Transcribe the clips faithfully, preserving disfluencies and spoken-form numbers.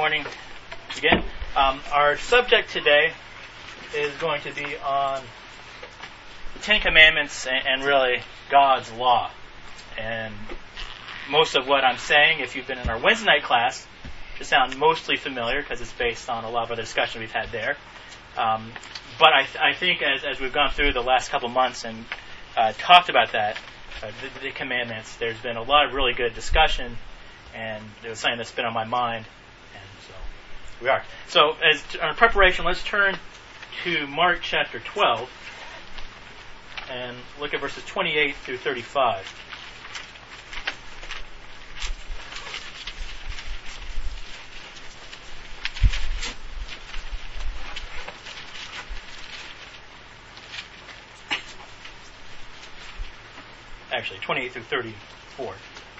morning again. Um, our subject today is going to be on the Ten Commandments and, and really God's law. And most of what I'm saying, if you've been in our Wednesday night class, should sound mostly familiar because it's based on a lot of other discussion we've had there. Um, but I, th- I think as, as we've gone through the last couple months and uh, talked about that, uh, the, the commandments, there's been a lot of really good discussion, and it was something that's been on my mind, and so we are. So as t- our preparation, let's turn to Mark chapter twelve and look at verses twenty-eight through thirty-five. Actually, twenty-eight through thirty-four.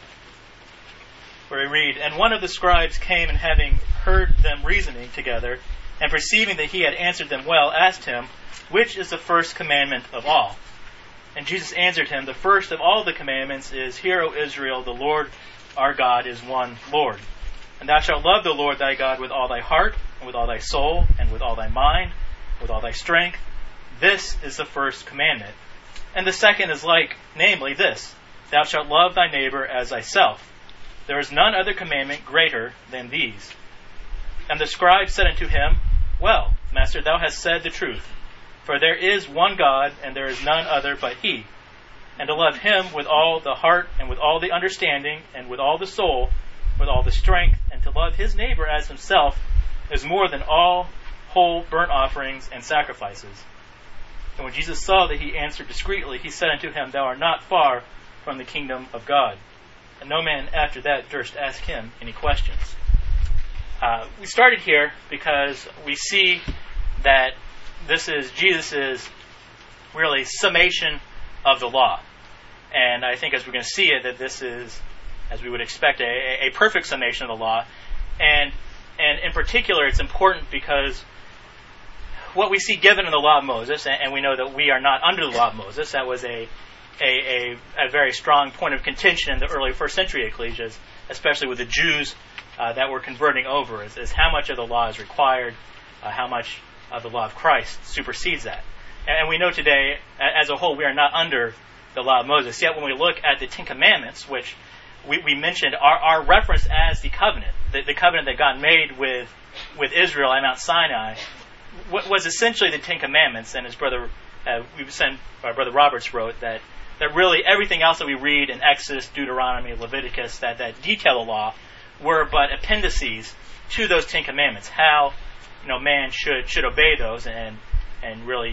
Where we read, "And one of the scribes came, and having heard them reasoning together, and perceiving that he had answered them well, asked him, Which is the first commandment of all? And Jesus answered him, The first of all the commandments is, Hear, O Israel, the Lord our God is one Lord. And thou shalt love the Lord thy God with all thy heart, and with all thy soul, and with all thy mind, with all thy strength. This is the first commandment. And the second is like, namely this, Thou shalt love thy neighbor as thyself. There is none other commandment greater than these. And the scribe said unto him, Well, Master, thou hast said the truth. For there is one God, and there is none other but He. And to love Him with all the heart, and with all the understanding, and with all the soul, with all the strength, and to love his neighbor as himself, is more than all whole burnt offerings and sacrifices. And when Jesus saw that he answered discreetly, he said unto him, Thou art not far from the kingdom of God. And no man after that durst ask him any questions." Uh, we started here because we see that this is Jesus' really summation of the law. And I think as we're going to see it, that this is, as we would expect, a, a perfect summation of the law. And, and in particular, it's important because what we see given in the law of Moses, and, and we know that we are not under the law of Moses, that was a A, a, a very strong point of contention in the early first century ecclesias, especially with the Jews uh, that were converting over, is, is how much of the law is required, uh, how much of the law of Christ supersedes that. And, and we know today, as a whole, we are not under the law of Moses. Yet when we look at the Ten Commandments, which we, we mentioned are, are referenced as the covenant, the, the covenant that God made with, with Israel at Mount Sinai, w- was essentially the Ten Commandments. And his brother, uh, we sent, our brother Roberts wrote that that really everything else that we read in Exodus, Deuteronomy, Leviticus, that, that detail the law, were but appendices to those Ten Commandments. How, you know, man should should obey those, and and really,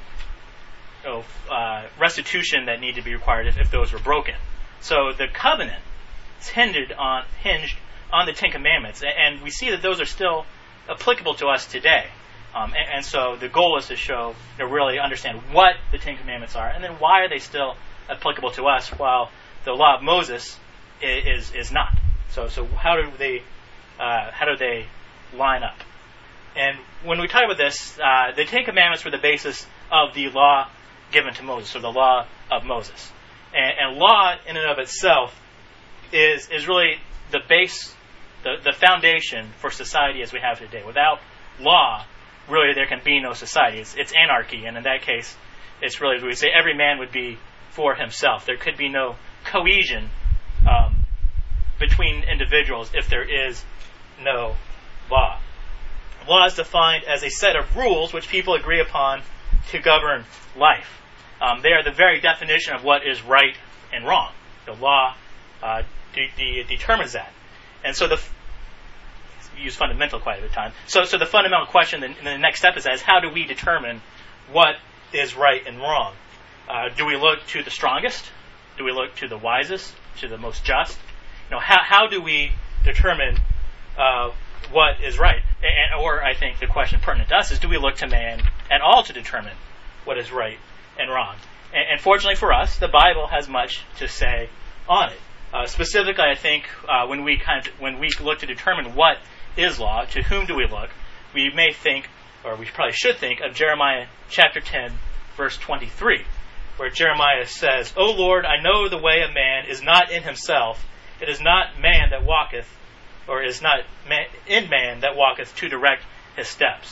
you know, uh, restitution that need to be required if, if those were broken. So the covenant is hinged on hinged on the Ten Commandments, and, and we see that those are still applicable to us today. Um, and, and so the goal is to show, to really understand what the Ten Commandments are, and then why are they still applicable to us, while the law of Moses is is, is not. So so how do they uh, how do they line up? And when we talk about this, uh, the Ten Commandments were the basis of the law given to Moses, or the law of Moses. And, and law, in and of itself, is is really the base, the the foundation for society as we have today. Without law, really, there can be no society. It's, it's anarchy, and in that case, it's really, as we say, every man would be for himself. There could be no cohesion um, between individuals if there is no law. Law is defined as a set of rules which people agree upon to govern life. Um, they are the very definition of what is right and wrong. The law uh, de- de- determines that. And so the use fundamental quite a bit of time. So, so the fundamental question in the next step is, is how do we determine what is right and wrong? Uh, do we look to the strongest? Do we look to the wisest? To the most just? You know, how how do we determine uh, what is right? And, or I think the question pertinent to us is, do we look to man at all to determine what is right and wrong? And, and fortunately for us, the Bible has much to say on it. Uh, specifically, I think uh, when we kind of when we look to determine what is law, to whom do we look? We may think, or we probably should think, of Jeremiah chapter ten, verse twenty-three, where Jeremiah says, O Lord, I know the way of man is not in himself. It is not man that walketh or is not man, in man that walketh to direct his steps.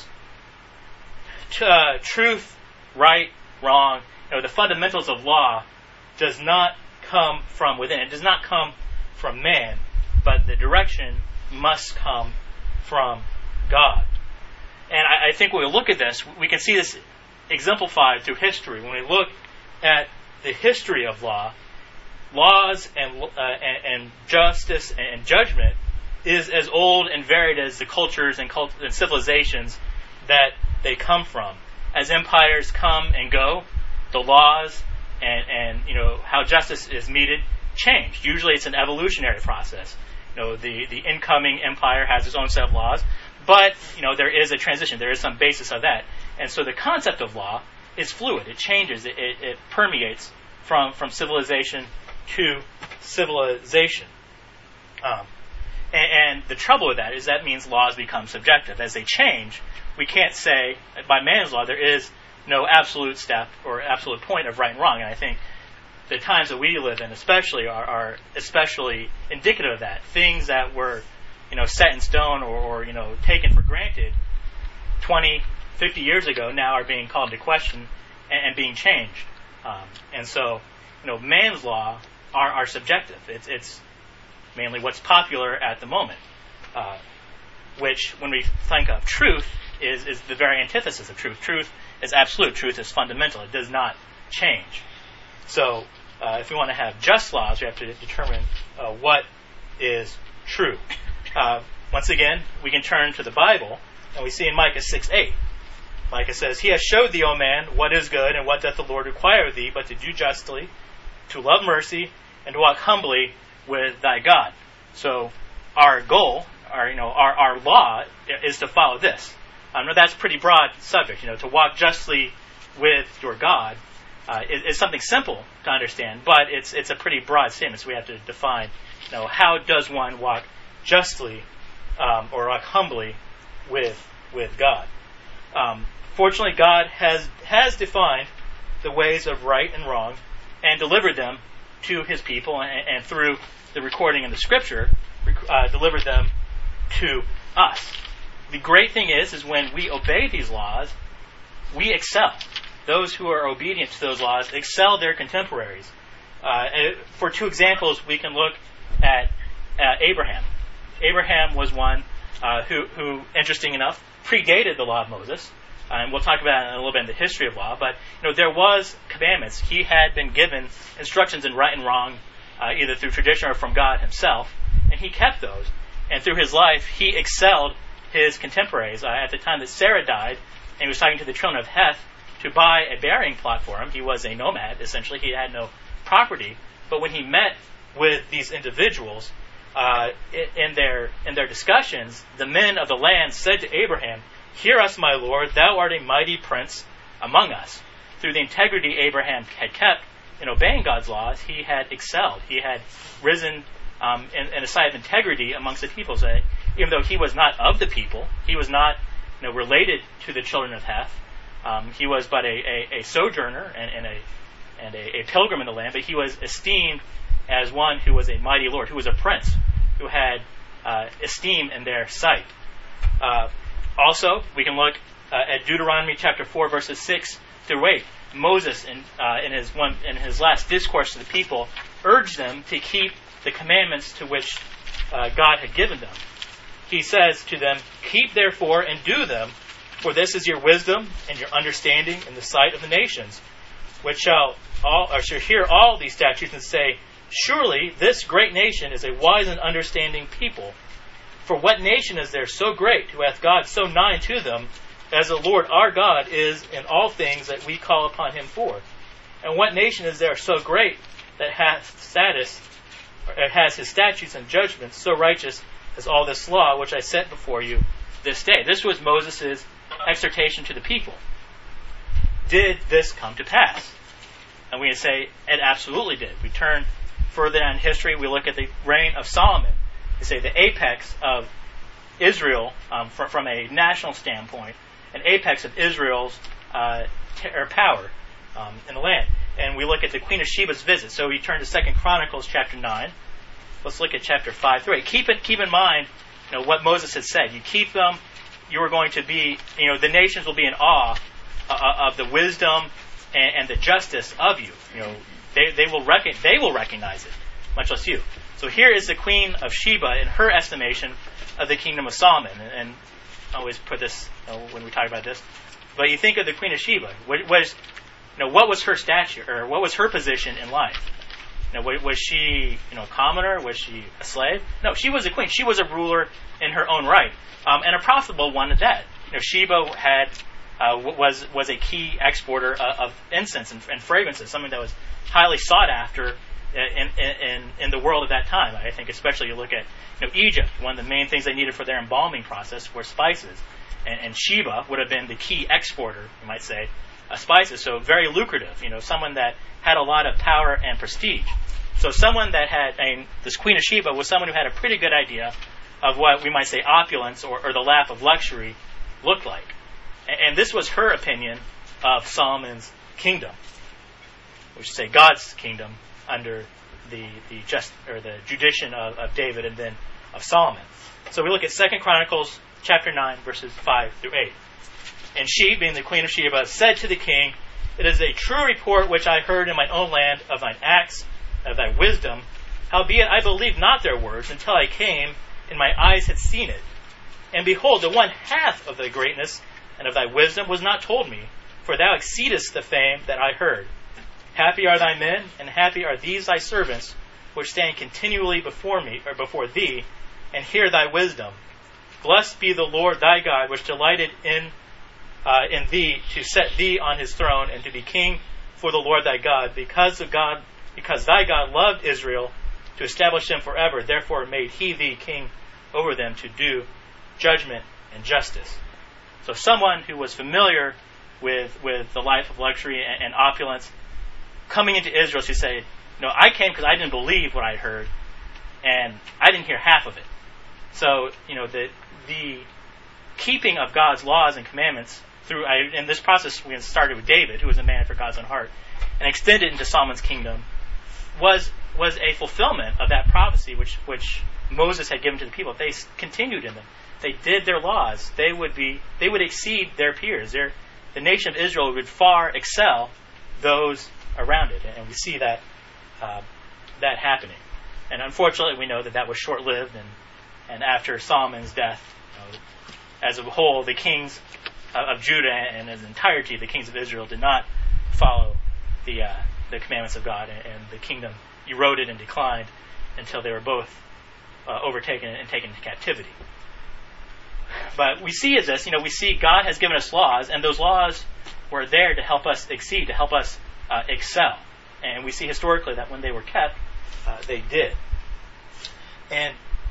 Uh, truth, right, wrong, you know, the fundamentals of law does not come from within. It does not come from man, but the direction must come from God. And I, I think when we look at this, we can see this exemplified through history. When we look at the history of law, laws and, uh, and, and justice and judgment is as old and varied as the cultures and, cult- and civilizations that they come from. As empires come and go, the laws and, and you know how justice is meted change. Usually, it's an evolutionary process. You know, the, the incoming empire has its own set of laws, but you know there is a transition. There is some basis of that, and so the concept of law is fluid. It changes. It, it, it permeates from from civilization to civilization. Um, and, and the trouble with that is that means laws become subjective. As they change, we can't say, by man's law, there is no absolute step or absolute point of right and wrong. And I think the times that we live in especially are, are especially indicative of that. Things that were, you know, set in stone or, or, you know, taken for granted twenty, fifty years ago now are being called into question and, and being changed. Um, and so, you know, man's law are, are subjective. It's, it's mainly what's popular at the moment, uh, which, when we think of truth, is, is the very antithesis of truth. Truth is absolute. Truth is fundamental. It does not change. So, uh, if we want to have just laws, we have to determine uh, what is true. Uh, once again, we can turn to the Bible, and we see in Micah six eight. Micah says, He has showed thee, O man, what is good, and what doth the Lord require of thee, but to do justly, to love mercy, and to walk humbly with thy God. So, our goal, our you know, our, our law is to follow this. Um, that's a pretty broad subject. You know, to walk justly with your God uh, is, is something simple to understand, but it's it's a pretty broad statement. So we have to define, you know, how does one walk justly um, or walk humbly with with God. Um, fortunately, God has has defined the ways of right and wrong and delivered them to His people, and, and through the recording in the Scripture, uh, delivered them to us. The great thing is, is when we obey these laws, we excel. Those who are obedient to those laws excel their contemporaries. Uh, for two examples, we can look at uh, Abraham. Abraham was one uh, who, who, interesting enough, predated the law of Moses. Uh, and we'll talk about it in a little bit in the history of law. But you know, there was commandments. He had been given instructions in right and wrong, uh, either through tradition or from God Himself, and he kept those. And through his life, he excelled his contemporaries. Uh, at the time that Sarah died, and he was talking to the children of Heth to buy a burying plot for him. He was a nomad, essentially. He had no property. But when he met with these individuals, uh, in their in their discussions, the men of the land said to Abraham, Hear us, my Lord, thou art a mighty prince among us. Through the integrity Abraham had kept in obeying God's laws, he had excelled. He had risen um, in, in a sight of integrity amongst the people. So even though he was not of the people, he was not you know, related to the children of Heth. Um, he was but a, a, a sojourner and, and, a, and a, a pilgrim in the land, but he was esteemed as one who was a mighty lord, who was a prince, who had uh, esteem in their sight. Uh, also, we can look uh, at Deuteronomy chapter four, verses six through eight. Moses, in, uh, in his one in his last discourse to the people, urged them to keep the commandments to which uh, God had given them. He says to them, Keep therefore and do them, for this is your wisdom and your understanding in the sight of the nations, which shall all or shall hear all these statutes and say, Surely this great nation is a wise and understanding people. For what nation is there so great, who hath God so nigh to them, as the Lord our God is in all things that we call upon Him for? And what nation is there so great that hath status, or has His statutes and judgments so righteous as all this law which I set before you this day? This was Moses' exhortation to the people. Did this come to pass? And we say it absolutely did. We turn further down in history, we look at the reign of Solomon. We say the apex of Israel, um, from, from a national standpoint, an apex of Israel's uh, t- or power um, in the land. And we look at the Queen of Sheba's visit. So we turn to Second Chronicles chapter nine. Let's look at chapter five through eight. Keep, it, keep in mind you know, what Moses had said. You keep them, you are going to be, you know, the nations will be in awe uh, of the wisdom and, and the justice of you. You know, they they will rec- they will recognize it, much less you. So here is the Queen of Sheba in her estimation of the kingdom of Solomon. And, and I always put this, you know, when we talk about this. But you think of the Queen of Sheba. What was, you know, what was her stature, or what was her position in life? You know, was she, you know, a commoner? Was she a slave? No, she was a queen. She was a ruler in her own right, um, and a profitable one at that. You know, Sheba had uh, was was a key exporter of, of incense and, and fragrances, something that was highly sought after in, in in the world at that time. I think, especially you look at, you know, Egypt. One of the main things they needed for their embalming process were spices, and, and Sheba would have been the key exporter, you might say, of spices. So very lucrative. You know, someone that had a lot of power and prestige. So someone that had, I mean, this Queen of Sheba was someone who had a pretty good idea of what we might say opulence or, or the lap of luxury looked like. And, and this was her opinion of Solomon's kingdom. We should say God's kingdom under the the just or the judition of, of David and then of Solomon. So we look at Second Chronicles chapter nine, verses five through eight. And she, being the Queen of Sheba, said to the king, "It is a true report which I heard in my own land of thine acts, of thy wisdom. Howbeit I believed not their words until I came, and my eyes had seen it. And behold, the one half of thy greatness and of thy wisdom was not told me, for thou exceedest the fame that I heard. Happy are thy men, and happy are these thy servants, which stand continually before me, or before thee, and hear thy wisdom. Blessed be the Lord thy God, which delighted in uh, in thee to set thee on his throne, and to be king for the Lord thy God, because of God, because thy God loved Israel, to establish them forever. Therefore made he thee king over them, to do judgment and justice." So someone who was familiar with with the life of luxury and, and opulence, coming into Israel to say, "No, I came because I didn't believe what I heard, and I didn't hear half of it." So, you know, the the keeping of God's laws and commandments through, I, in this process, we started with David, who was a man after God's own heart, and extended into Solomon's kingdom, was was a fulfillment of that prophecy which which Moses had given to the people. If they continued in them, they did their laws, they would be they would exceed their peers. Their, the nation of Israel would far excel those around it, and we see that uh, that happening. And unfortunately, we know that that was short-lived, and and after Solomon's death, you know, as a whole, the kings of Judah and as entirety, the kings of Israel did not follow the uh, the commandments of God, and, and the kingdom eroded and declined until they were both uh, overtaken and taken into captivity. But we see as this, you know, we see God has given us laws, and those laws were there to help us exceed, to help us uh, excel. And we see historically that when they were kept, uh, they did. And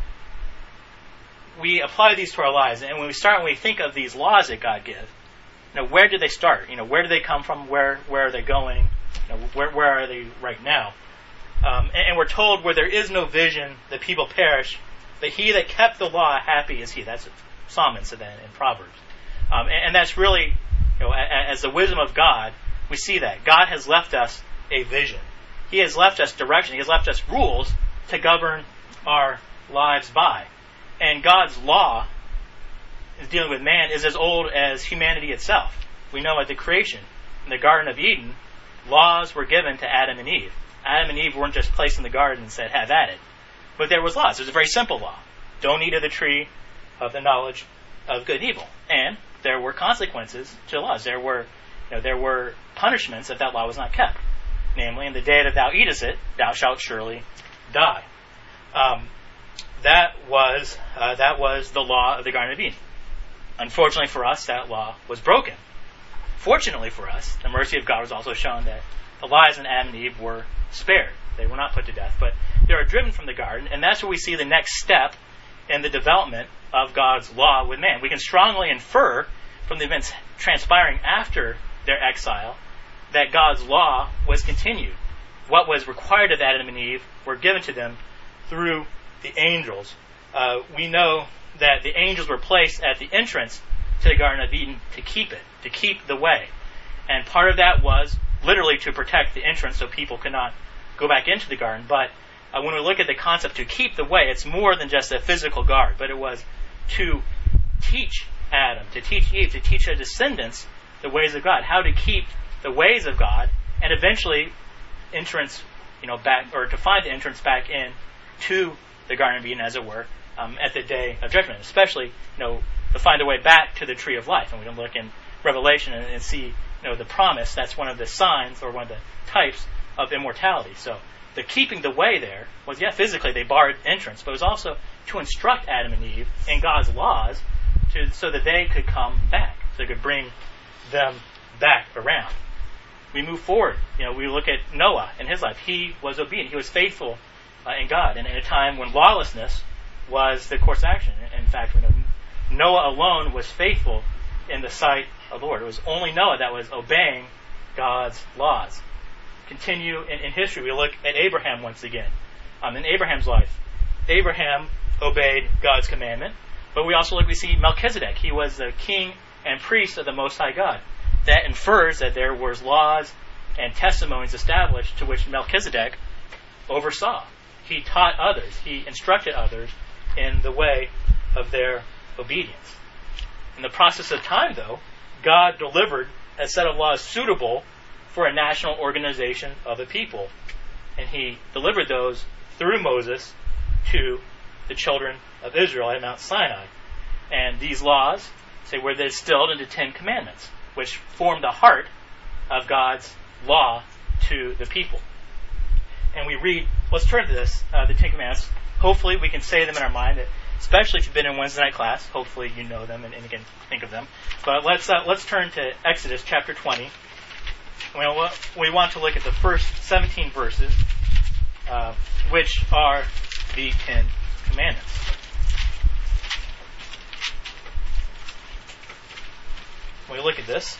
we apply these to our lives, and when we start, when we think of these laws that God gives, you know, where did they start? You know, where do they come from? Where where are they going? You know, where where are they right now? Um, and, and we're told, where there is no vision, the people perish. But he that kept the law, happy is he. That's what Solomon said that in Proverbs. Um, and, and that's really, you know, as the wisdom of God, we see that God has left us a vision. He has left us direction. He has left us rules to govern our lives by. And God's law, dealing with man, is as old as humanity itself. We know at the creation, in the Garden of Eden, laws were given to Adam and Eve. Adam and Eve weren't just placed in the garden and said, "Have at it." But there was laws. It was a very simple law. Don't eat of the tree of the knowledge of good and evil. And there were consequences to laws. There were, you know, there were punishments if that law was not kept. Namely, in the day that thou eatest it, thou shalt surely die. Um, that was uh, that was the law of the Garden of Eden. Unfortunately for us, that law was broken. Fortunately for us, the mercy of God was also shown that the lives in Adam and Eve were spared. They were not put to death, but they were driven from the garden, and that's where we see the next step in the development of God's law with man. We can strongly infer from the events transpiring after their exile that God's law was continued. What was required of Adam and Eve were given to them through the angels. Uh, we know that the angels were placed at the entrance to the Garden of Eden to keep it, to keep the way. And part of that was literally to protect the entrance so people could not go back into the garden. But uh, when we look at the concept to keep the way, it's more than just a physical guard, but it was to teach Adam, to teach Eve, to teach their descendants the ways of God, how to keep the ways of God, and eventually entrance, you know, back, or to find the entrance back in to the Garden of Eden, as it were, um, at the day of judgment. Especially, you know, to find a way back to the tree of life. And we can look in Revelation and, and see, you know, the promise. That's one of the signs, or one of the types of immortality. So the keeping the way there was, yeah, physically they barred entrance, but it was also to instruct Adam and Eve in God's laws, to so that they could come back, so they could bring them back around. We move forward. You know, we look at Noah in his life. He was obedient. He was faithful uh, in God, and in a time when lawlessness was the course of action. In fact, we know Noah alone was faithful in the sight of the Lord. It was only Noah that was obeying God's laws. Continue in, in history. We look at Abraham once again. Um, in Abraham's life, Abraham obeyed God's commandment, but we also look. We see Melchizedek. He was the king and priest of the Most High God. That infers that there was laws and testimonies established to which Melchizedek oversaw. He taught others. He instructed others in the way of their obedience. In the process of time, though, God delivered a set of laws suitable for a national organization of the people. And he delivered those through Moses to the children of Israel at Mount Sinai. And these laws, say, were distilled into Ten Commandments, which form the heart of God's law to the people. And we read, let's turn to this, uh, the Ten Commandments. Hopefully we can say them in our mind, that, especially if you've been in Wednesday night class. Hopefully you know them and, and you can think of them. But let's uh, let's turn to Exodus chapter twenty. We, we want to look at the first seventeen verses, uh, which are the Ten Commandments. When we look at this,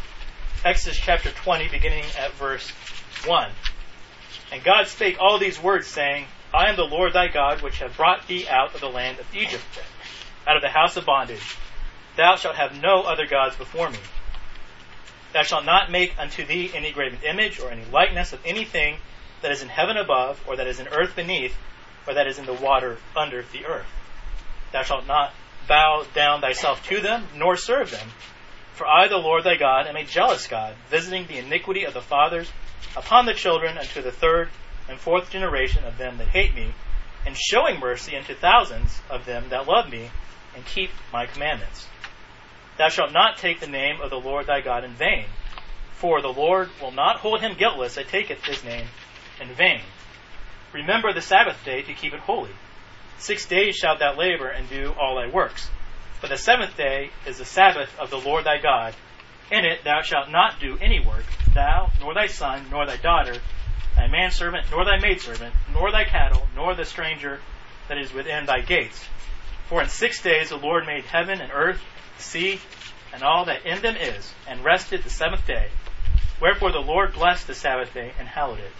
Exodus chapter twenty, beginning at verse one. And God spake all these words, saying, I am the Lord thy God, which have brought thee out of the land of Egypt, out of the house of bondage. Thou shalt have no other gods before me. Thou shalt not make unto thee any graven image, or any likeness of anything that is in heaven above, or that is in earth beneath, or that is in the water under the earth. Thou shalt not bow down thyself to them, nor serve them. For I, the Lord thy God, am a jealous God, visiting the iniquity of the fathers upon the children unto the third and fourth generation of them that hate me, and showing mercy unto thousands of them that love me, and keep my commandments. Thou shalt not take the name of the Lord thy God in vain, for the Lord will not hold him guiltless that taketh his name in vain. Remember the Sabbath day to keep it holy. Six days shalt thou labor and do all thy works. But the seventh day is the Sabbath of the Lord thy God. In it thou shalt not do any work, thou, nor thy son, nor thy daughter, thy manservant, nor thy maidservant, nor thy cattle, nor the stranger that is within thy gates. For in six days the Lord made heaven and earth, the sea, and all that in them is, and rested the seventh day. Wherefore the Lord blessed the Sabbath day and hallowed it.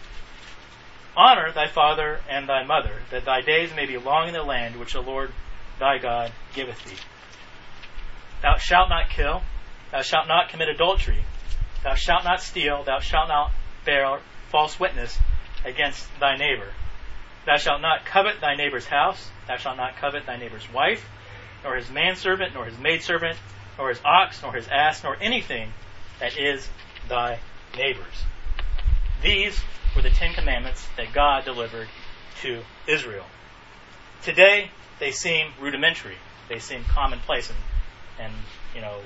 Honor thy father and thy mother, that thy days may be long in the land which the Lord thy God giveth thee. Thou shalt not kill, thou shalt not commit adultery, thou shalt not steal, thou shalt not bear false witness against thy neighbor. Thou shalt not covet thy neighbor's house, thou shalt not covet thy neighbor's wife, nor his manservant, nor his maidservant, nor his ox, nor his ass, nor anything that is thy neighbor's. These were the Ten Commandments that God delivered to Israel. Today, they seem rudimentary. They seem commonplace, and, and you know,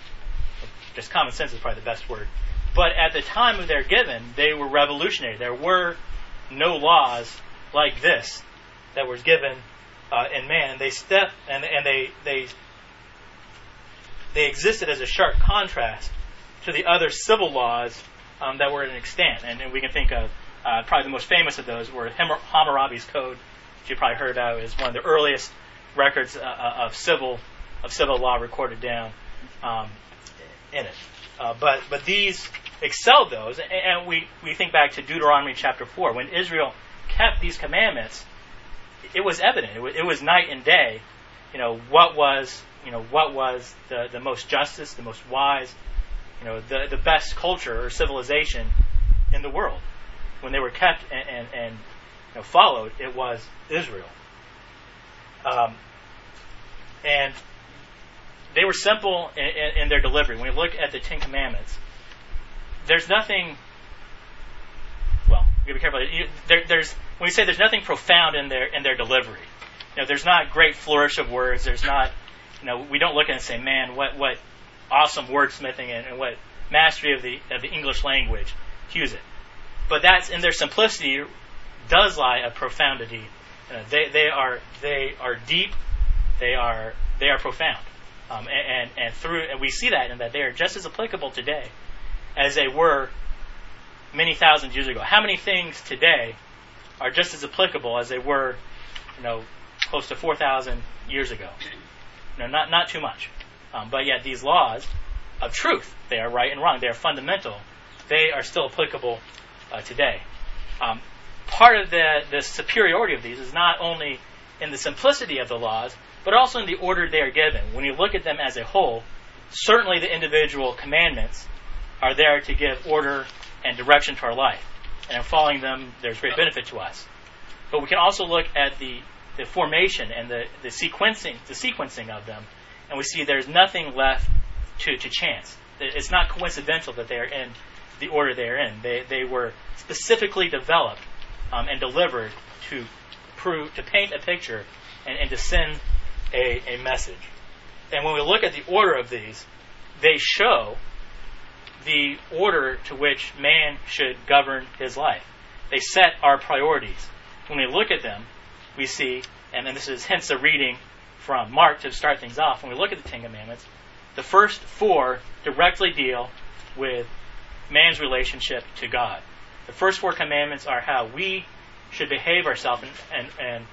just common sense is probably the best word. But at the time they're given, they were revolutionary. There were no laws like this that was given uh, in man. They step and and they they they existed as a sharp contrast to the other civil laws um, that were in extant. And, and we can think of uh, probably the most famous of those were Hammurabi's Code, which you probably heard about. Is one of the earliest records uh, of civil of civil law recorded down um, in it. Uh, but but these excelled those, and we, we think back to Deuteronomy chapter four. When Israel kept these commandments, it was evident. It was, it was night and day. You know what was you know what was the, the most justice, the most wise, you know the the best culture or civilization in the world. When they were kept and and, and you know, followed, it was Israel. Um, and they were simple in, in, in their delivery. When you look at the Ten Commandments, there's nothing. Well, you gotta be careful. You, there, there's when we say there's nothing profound in their in their delivery. You know, there's not great flourish of words. There's not. You know, we don't look at it and say, "Man, what what awesome wordsmithing and, and what mastery of the of the English language." Use it. But that's in their simplicity does lie a profundity. Uh, they they are they are deep. They are they are profound. Um, and, and and through and we see that in that they are just as applicable today as they were many thousand years ago. How many things today are just as applicable as they were, you know, close to four thousand years ago? You know, not not too much. Um, but yet these laws of truth, they are right and wrong. They are fundamental. They are still applicable uh, today. Um, part of the the superiority of these is not only in the simplicity of the laws, but also in the order they are given. When you look at them as a whole, certainly the individual commandments are there to give order and direction to our life. And in following them, there's great benefit to us. But we can also look at the, the formation and the, the sequencing the sequencing of them, and we see there's nothing left to, to chance. It's not coincidental that they are in the order they are in. They they were specifically developed um, and delivered to prove to paint a picture and, and to send a, a message. And when we look at the order of these, they show the order to which man should govern his life. They set our priorities. When we look at them, we see, and then this is hence a reading from Mark to start things off. When we look at the Ten Commandments, the first four directly deal with man's relationship to God. The first four commandments are how we should behave ourselves and, and, and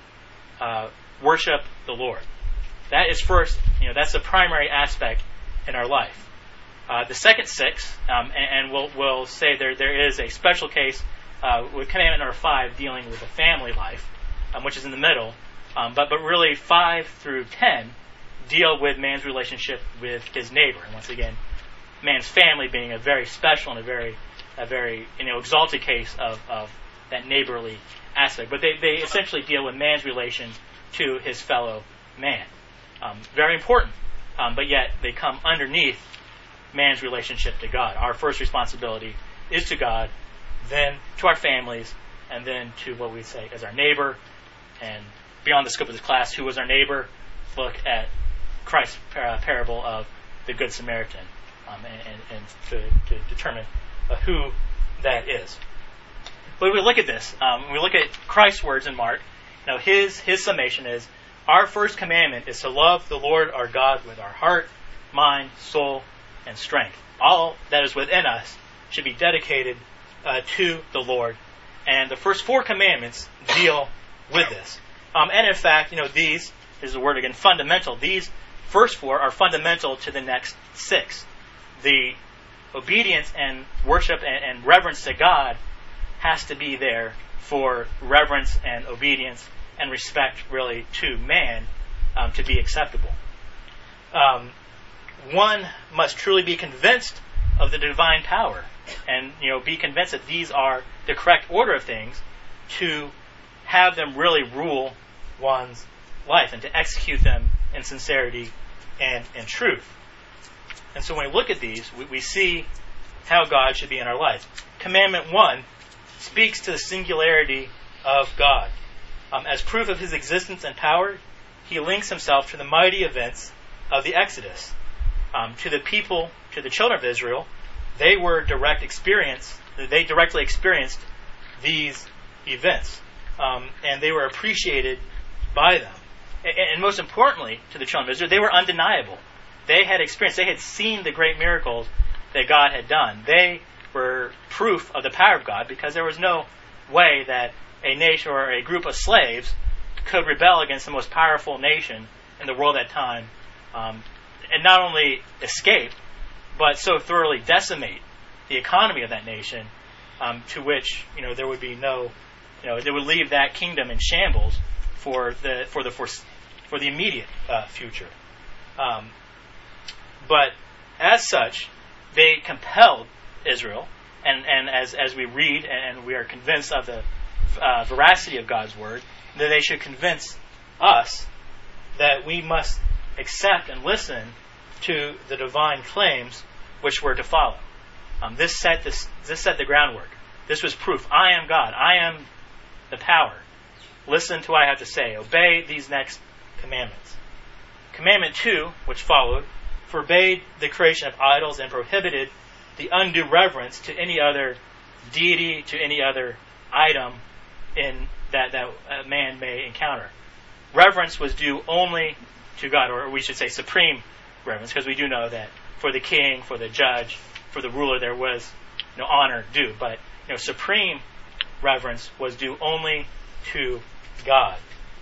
uh, worship the Lord. That is first, you know, that's the primary aspect in our life. Uh, the second six, um, and, and we'll, we'll say there there is a special case uh, with commandment number five dealing with the family life, um, which is in the middle. Um, but but really five through ten deal with man's relationship with his neighbor, and once again, man's family being a very special and a very a very you know exalted case of, of that neighborly aspect. But they, they essentially deal with man's relation to his fellow man. Um, very important, um, but yet they come underneath man's relationship to God. Our first responsibility is to God, then to our families, and then to what we say as our neighbor. And beyond the scope of this class, who was our neighbor? Look at Christ's par- parable of the Good Samaritan, um, and, and, and to, to determine uh, who that is. But when we look at this, um, when we look at Christ's words in Mark, you know, his his summation is, our first commandment is to love the Lord our God with our heart, mind, soul, and strength. All that is within us should be dedicated uh, to the Lord. And the first four commandments deal with this. Um, and in fact, you know, these, is the word again, fundamental. These first four are fundamental to the next six. The obedience and worship and, and reverence to God has to be there for reverence and obedience and respect really to man um, to be acceptable. Um, one must truly be convinced of the divine power and you know be convinced that these are the correct order of things to have them really rule one's life and to execute them in sincerity and in truth. And so when we look at these, we, we see how God should be in our life. Commandment one speaks to the singularity of God. Um, as proof of his existence and power, he links himself to the mighty events of the Exodus. Um, to the people, to the children of Israel, they were direct experience. They directly experienced these events, um, and they were appreciated by them. And, and most importantly, to the children of Israel, they were undeniable. They had experienced, they had seen the great miracles that God had done. They were proof of the power of God because there was no way that a nation or a group of slaves could rebel against the most powerful nation in the world at that time, um, and not only escape, but so thoroughly decimate the economy of that nation, um, to which you know there would be no, you know, they would leave that kingdom in shambles for the for the for, for the immediate uh, future. Um, but as such, they compelled Israel, and, and as as we read and we are convinced of the uh, veracity of God's Word, that they should convince us that we must accept and listen to the divine claims which were to follow. Um, this set this, this set the groundwork. This was proof. I am God. I am the power. Listen to what I have to say. Obey these next commandments. Commandment two, which followed, forbade the creation of idols and prohibited the undue reverence to any other deity, to any other item in that, that a man may encounter. Reverence was due only to God, or we should say supreme reverence, because we do know that for the king, for the judge, for the ruler, there was no honor due. But you know, supreme reverence was due only to God.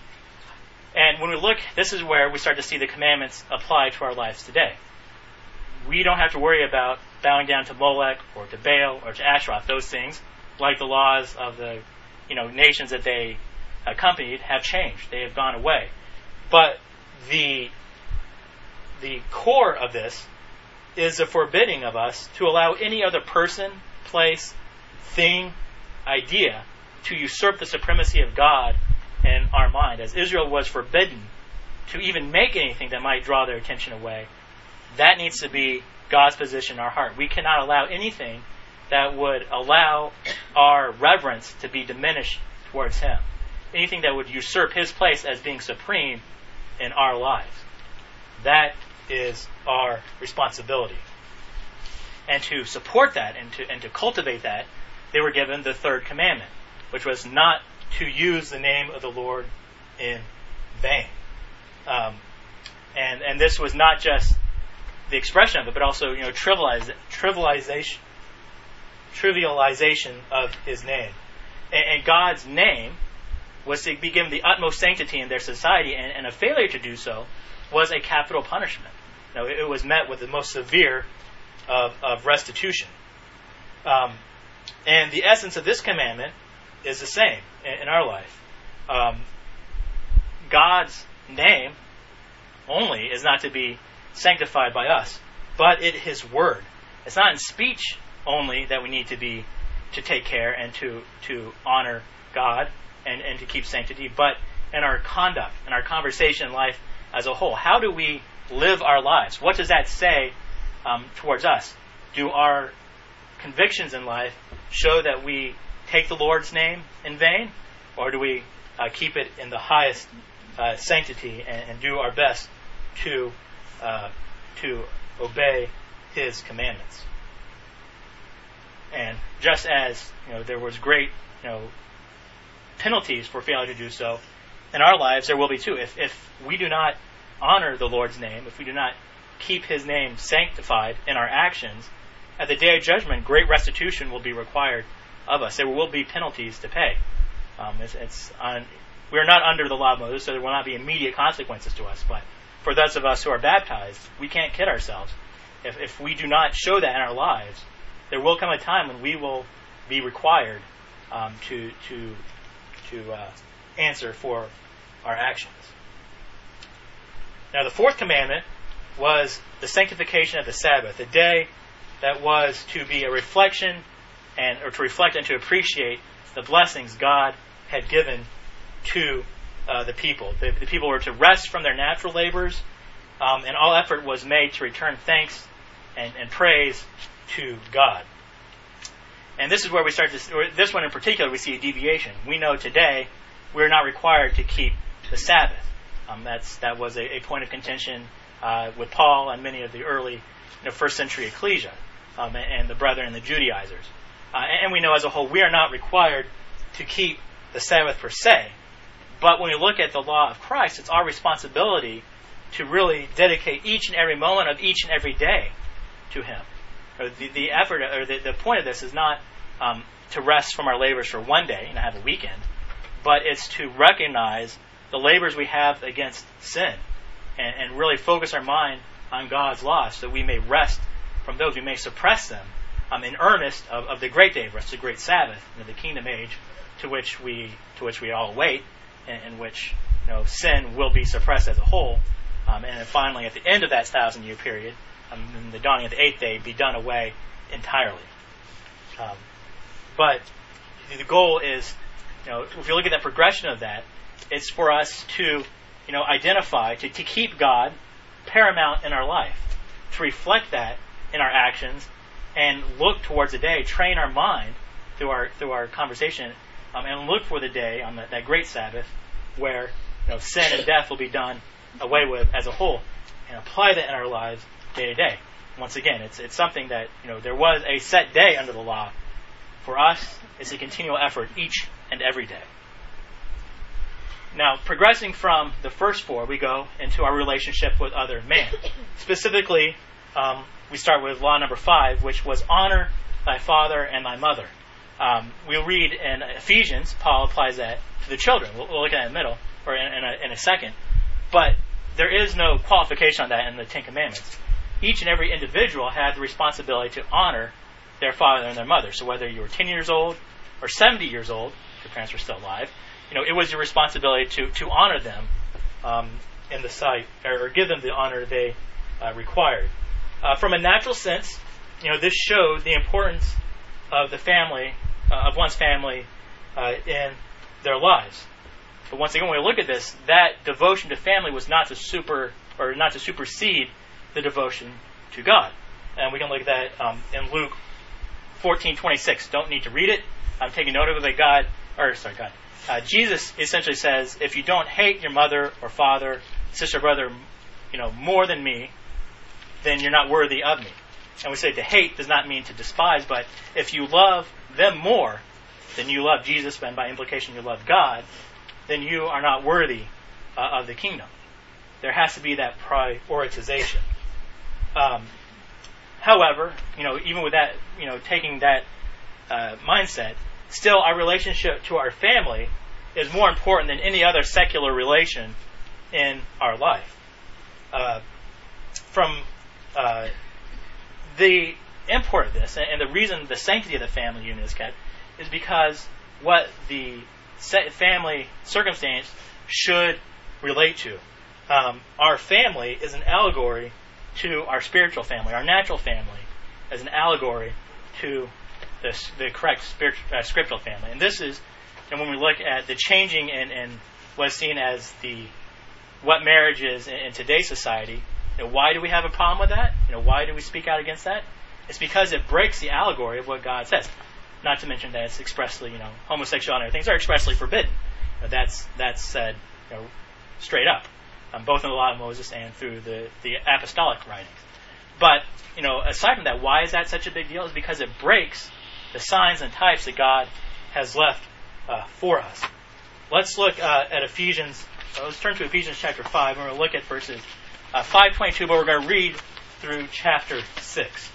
And when we look, this is where we start to see the commandments apply to our lives today. We don't have to worry about bowing down to Molech or to Baal or to Asheroth. Those things, like the laws of the you know nations that they accompanied, have changed. They have gone away. But the the core of this is the forbidding of us to allow any other person, place, thing, idea to usurp the supremacy of God in our mind. As Israel was forbidden to even make anything that might draw their attention away, that needs to be God's position in our heart. We cannot allow anything that would allow our reverence to be diminished towards Him. Anything that would usurp His place as being supreme in our lives. That is our responsibility. And to support that and to and to cultivate that, they were given the third commandment, which was not to use the name of the Lord in vain. Um, and and this was not just the expression of it, but also you know trivialize, trivialization, trivialization of His name. And, and God's name was to be given the utmost sanctity in their society, and, and a failure to do so was a capital punishment. You know, it, it was met with the most severe of, of restitution. Um, and the essence of this commandment is the same in, in our life. Um, God's name only is not to be sanctified by us, but it His word. It's not in speech only that we need to be to take care and to to honor God and, and to keep sanctity, but in our conduct, in our conversation in life as a whole. How do we live our lives? What does that say um, towards us? Do our convictions in life show that we take the Lord's name in vain, or do we uh, keep it in the highest uh, sanctity and, and do our best to uh, to obey His commandments? And just as you know, there was great you know penalties for failure to do so, in our lives there will be too. If if we do not honor the Lord's name, if we do not keep His name sanctified in our actions, at the day of judgment, great restitution will be required of us. There will be penalties to pay. Um, it's, it's on, we are not under the law of Moses, so there will not be immediate consequences to us. But for those of us who are baptized, we can't kid ourselves. If, if we do not show that in our lives, there will come a time when we will be required um, to to to uh, answer for our actions. Now, the fourth commandment was the sanctification of the Sabbath, a day that was to be a reflection and or to reflect and to appreciate the blessings God had given to uh, the people. The, the people were to rest from their natural labors, um, and all effort was made to return thanks and, and praise to God. And this is where we start to, or this one in particular, we see a deviation. We know today we're not required to keep the Sabbath. Um, that's that was a, a point of contention uh, with Paul and many of the early you know, first century ecclesia um, and, and the brethren and the Judaizers. Uh, and, and we know as a whole we are not required to keep the Sabbath per se. But when we look at the law of Christ, it's our responsibility to really dedicate each and every moment of each and every day to Him. Or the, the effort, or the, the point of this is not um, to rest from our labors for one day and have a weekend, but it's to recognize the labors we have against sin and, and really focus our mind on God's law so that we may rest from those. We may suppress them um, in earnest of, of the great day of rest, the great Sabbath, you know, the kingdom age to which we to which we all wait, and in which you know sin will be suppressed as a whole, um, and then finally at the end of that thousand year period, um, in the dawning of the eighth day, be done away entirely. Um, but the goal is you know, if you look at that progression of that, it's for us to, you know, identify, to, to keep God paramount in our life, to reflect that in our actions, and look towards the day, train our mind through our through our conversation, um, and look for the day on the, that great Sabbath where, you know, sin and death will be done away with as a whole, and apply that in our lives day to day. Once again, it's it's something that, you know, there was a set day under the law. For us, it's a continual effort each and every day. Now, progressing from the first four, we go into our relationship with other man. Specifically, um, we start with law number five, which was honor thy father and thy mother. Um, we'll read in Ephesians, Paul applies that to the children. We'll, we'll look at it in the middle, or in, in, a, in a second. But there is no qualification on that in the Ten Commandments. Each and every individual had the responsibility to honor their father and their mother. So whether you were ten years old or seventy years old, if your parents were still alive, you know, it was your responsibility to, to honor them um, in the sight, or, or give them the honor they uh, required. Uh, from a natural sense, you know, this showed the importance of the family, uh, of one's family uh, in their lives. But once again, when we look at this, that devotion to family was not to super, or not to supersede the devotion to God. And we can look at that um, in Luke fourteen twenty-six. Don't need to read it. I'm taking note of it. That God, or sorry, God. Uh, Jesus essentially says, if you don't hate your mother or father, sister, brother, you know, more than me, then you're not worthy of me. And we say to hate does not mean to despise, but if you love them more than you love Jesus, and by implication you love God, then you are not worthy uh, of the kingdom. There has to be that prioritization. Um, however, you know, even with that, you know, taking that uh, mindset, still our relationship to our family is more important than any other secular relation in our life. Uh, from uh, the import of this, and the reason the sanctity of the family unit is kept, is because what the family circumstance should relate to. Um, our family is an allegory to our spiritual family. Our natural family is an allegory to the, the correct spiritual, uh, scriptural family. And this is, and when we look at the changing in, in what's seen as the what marriage is in, in today's society, you know, why do we have a problem with that? You know, why do we speak out against that? It's because it breaks the allegory of what God says. Not to mention that it's expressly, you know, homosexuality and things are expressly forbidden. You know, that's that's said, you know, straight up, um, both in the law of Moses and through the, the apostolic writings. But, you know, aside from that, why is that such a big deal? Is because it breaks the signs and types that God has left uh, for us. Let's look uh, at Ephesians. Uh, let's turn to Ephesians chapter five, and we're going to look at verses uh, five twenty-two, but we're going to read through chapter six.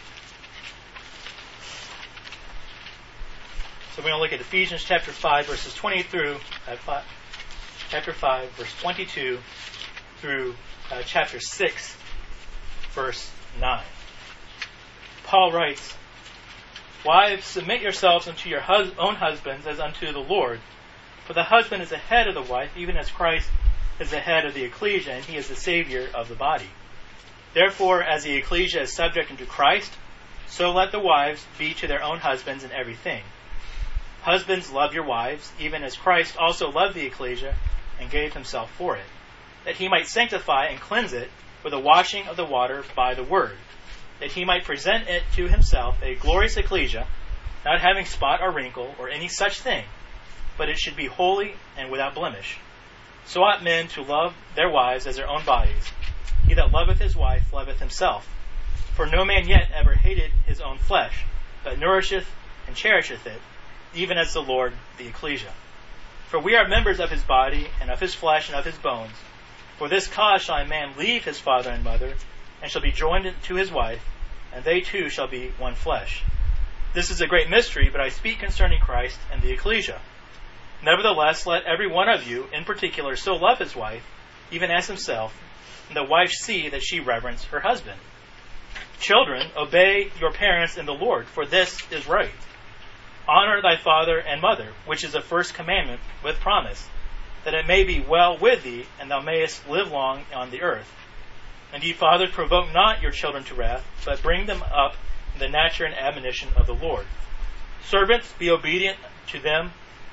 So we're going to look at Ephesians chapter five, verses twenty through uh, five, chapter five, verse twenty-two through uh, chapter six, verse nine. Paul writes, "Wives, submit yourselves unto your hus- own husbands as unto the Lord. For the husband is the head of the wife, even as Christ is the head of the ecclesia, and he is the Savior of the body. Therefore, as the ecclesia is subject unto Christ, so let the wives be to their own husbands in everything. Husbands, love your wives, even as Christ also loved the ecclesia and gave himself for it, that he might sanctify and cleanse it with the washing of the water by the word, that he might present it to himself a glorious ecclesia, not having spot or wrinkle or any such thing, but it should be holy and without blemish. So ought men to love their wives as their own bodies. He that loveth his wife loveth himself. For no man yet ever hated his own flesh, but nourisheth and cherisheth it, even as the Lord the ecclesia. For we are members of his body, and of his flesh, and of his bones. For this cause shall a man leave his father and mother, and shall be joined to his wife, and they two shall be one flesh. This is a great mystery, but I speak concerning Christ and the ecclesia. Nevertheless, let every one of you, in particular, so love his wife, even as himself, and the wife see that she reverence her husband. Children, obey your parents in the Lord, for this is right. Honor thy father and mother, which is the first commandment with promise, that it may be well with thee, and thou mayest live long on the earth. And ye fathers, provoke not your children to wrath, but bring them up in the nurture and admonition of the Lord. Servants, be obedient to them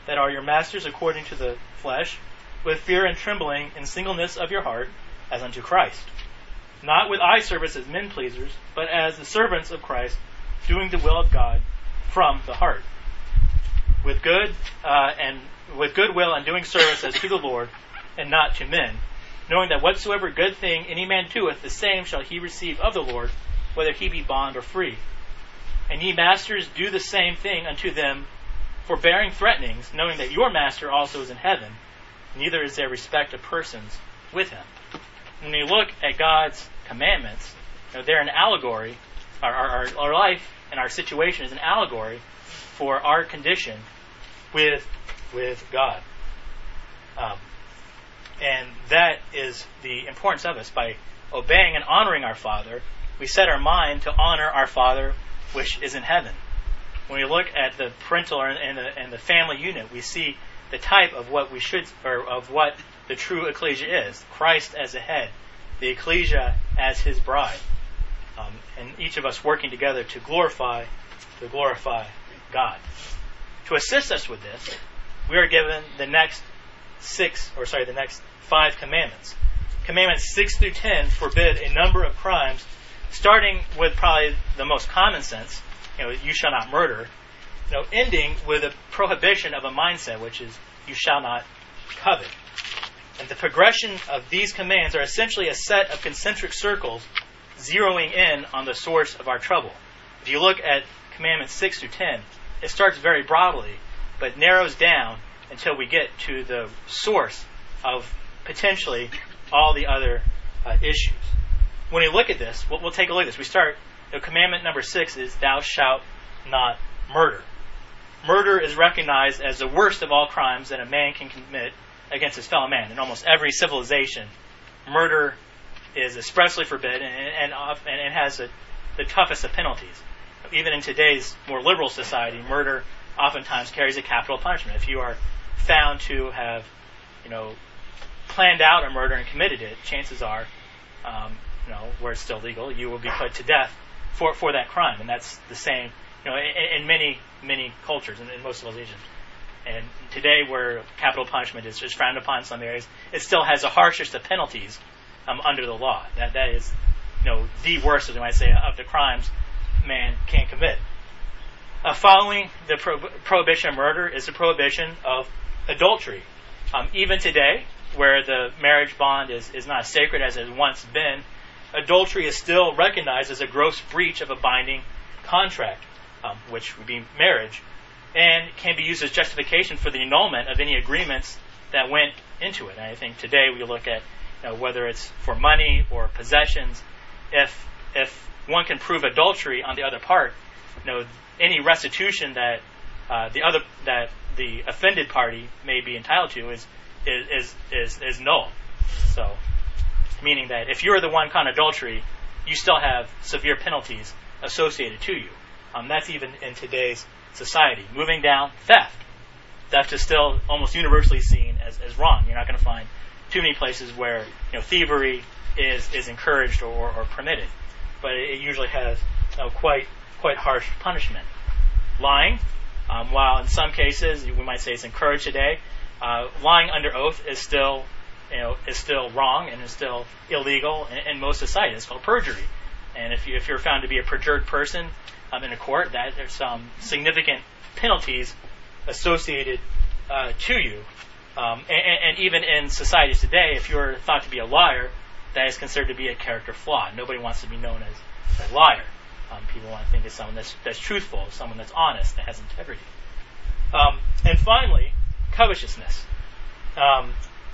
that are your masters according to the flesh, with fear and trembling in singleness of your heart, as unto Christ. Not with eye service as men pleasers, but as the servants of Christ, doing the will of God from the heart, with good uh, and with good will and doing service as to the Lord, and not to men, knowing that whatsoever good thing any man doeth, the same shall he receive of the Lord, whether he be bond or free. And ye masters, do the same thing unto them, forbearing threatenings, knowing that your master also is in heaven, neither is there respect of persons with him. When we look at God's commandments, you know, they're an allegory. Our, our, our life and our situation is an allegory for our condition with with God. Um, and that is the importance of us. By obeying and honoring our Father, we set our mind to honor our Father which is in heaven. When we look at the parental and the, and the family unit, we see the type of what we should, or of what the true ecclesia is. Christ as a head, the ecclesia as his bride, um, and each of us working together to glorify, to glorify God. To assist us with this, we are given the next six, or sorry, the next five commandments. Commandments six through ten forbid a number of crimes, starting with probably the most common sense, you know, you shall not murder, you know, ending with a prohibition of a mindset, which is you shall not covet. And the progression of these commands are essentially a set of concentric circles zeroing in on the source of our trouble. If you look at commandments six through ten, it starts very broadly, but narrows down until we get to the source of potentially all the other uh, issues. When we look at this, we'll, we'll take a look at this. We start, you know, commandment number six is, thou shalt not murder. Murder is recognized as the worst of all crimes that a man can commit against his fellow man. In almost every civilization, murder is expressly forbidden and, and, and it has a, the toughest of penalties. Even in today's more liberal society, murder oftentimes carries a capital punishment. If you are found to have, you know, planned out a murder and committed it, chances are, um, you know, where it's still legal, you will be put to death for for that crime. And that's the same, you know, in, in many many cultures, in, in most civilizations. And today, where capital punishment is just frowned upon in some areas, it still has the harshest of penalties um, under the law. That that is, you know, the worst, as you might say, of the crimes man can commit. Uh, following the pro- prohibition of murder is the prohibition of adultery. Um, even today, where the marriage bond is, is not as sacred as it has once been, adultery is still recognized as a gross breach of a binding contract, um, which would be marriage, and can be used as justification for the annulment of any agreements that went into it. And I think today we look at, you know, whether it's for money or possessions, if if one can prove adultery on the other part, you know, any restitution that uh, the other that the offended party may be entitled to is is is is, is null. So, meaning that if you're the one caught in adultery, you still have severe penalties associated to you. Um, that's even in today's society. Moving down, theft. Theft is still almost universally seen as, as wrong. You're not going to find too many places where, you know, thievery is is encouraged or, or permitted, but it usually has, you know, quite quite harsh punishment. Lying, um, while in some cases we might say it's encouraged today, uh, lying under oath is still, you know, is still wrong and is still illegal in, in most societies. It's called perjury, and if you if you're found to be a perjured person um, in a court, that there's some significant penalties associated uh, to you. Um, and, and even in societies today, if you're thought to be a liar, that is considered to be a character flaw. Nobody wants to be known as a liar. Um, people want to think of someone that's, that's truthful, someone that's honest, that has integrity. Um, and finally, covetousness. Um,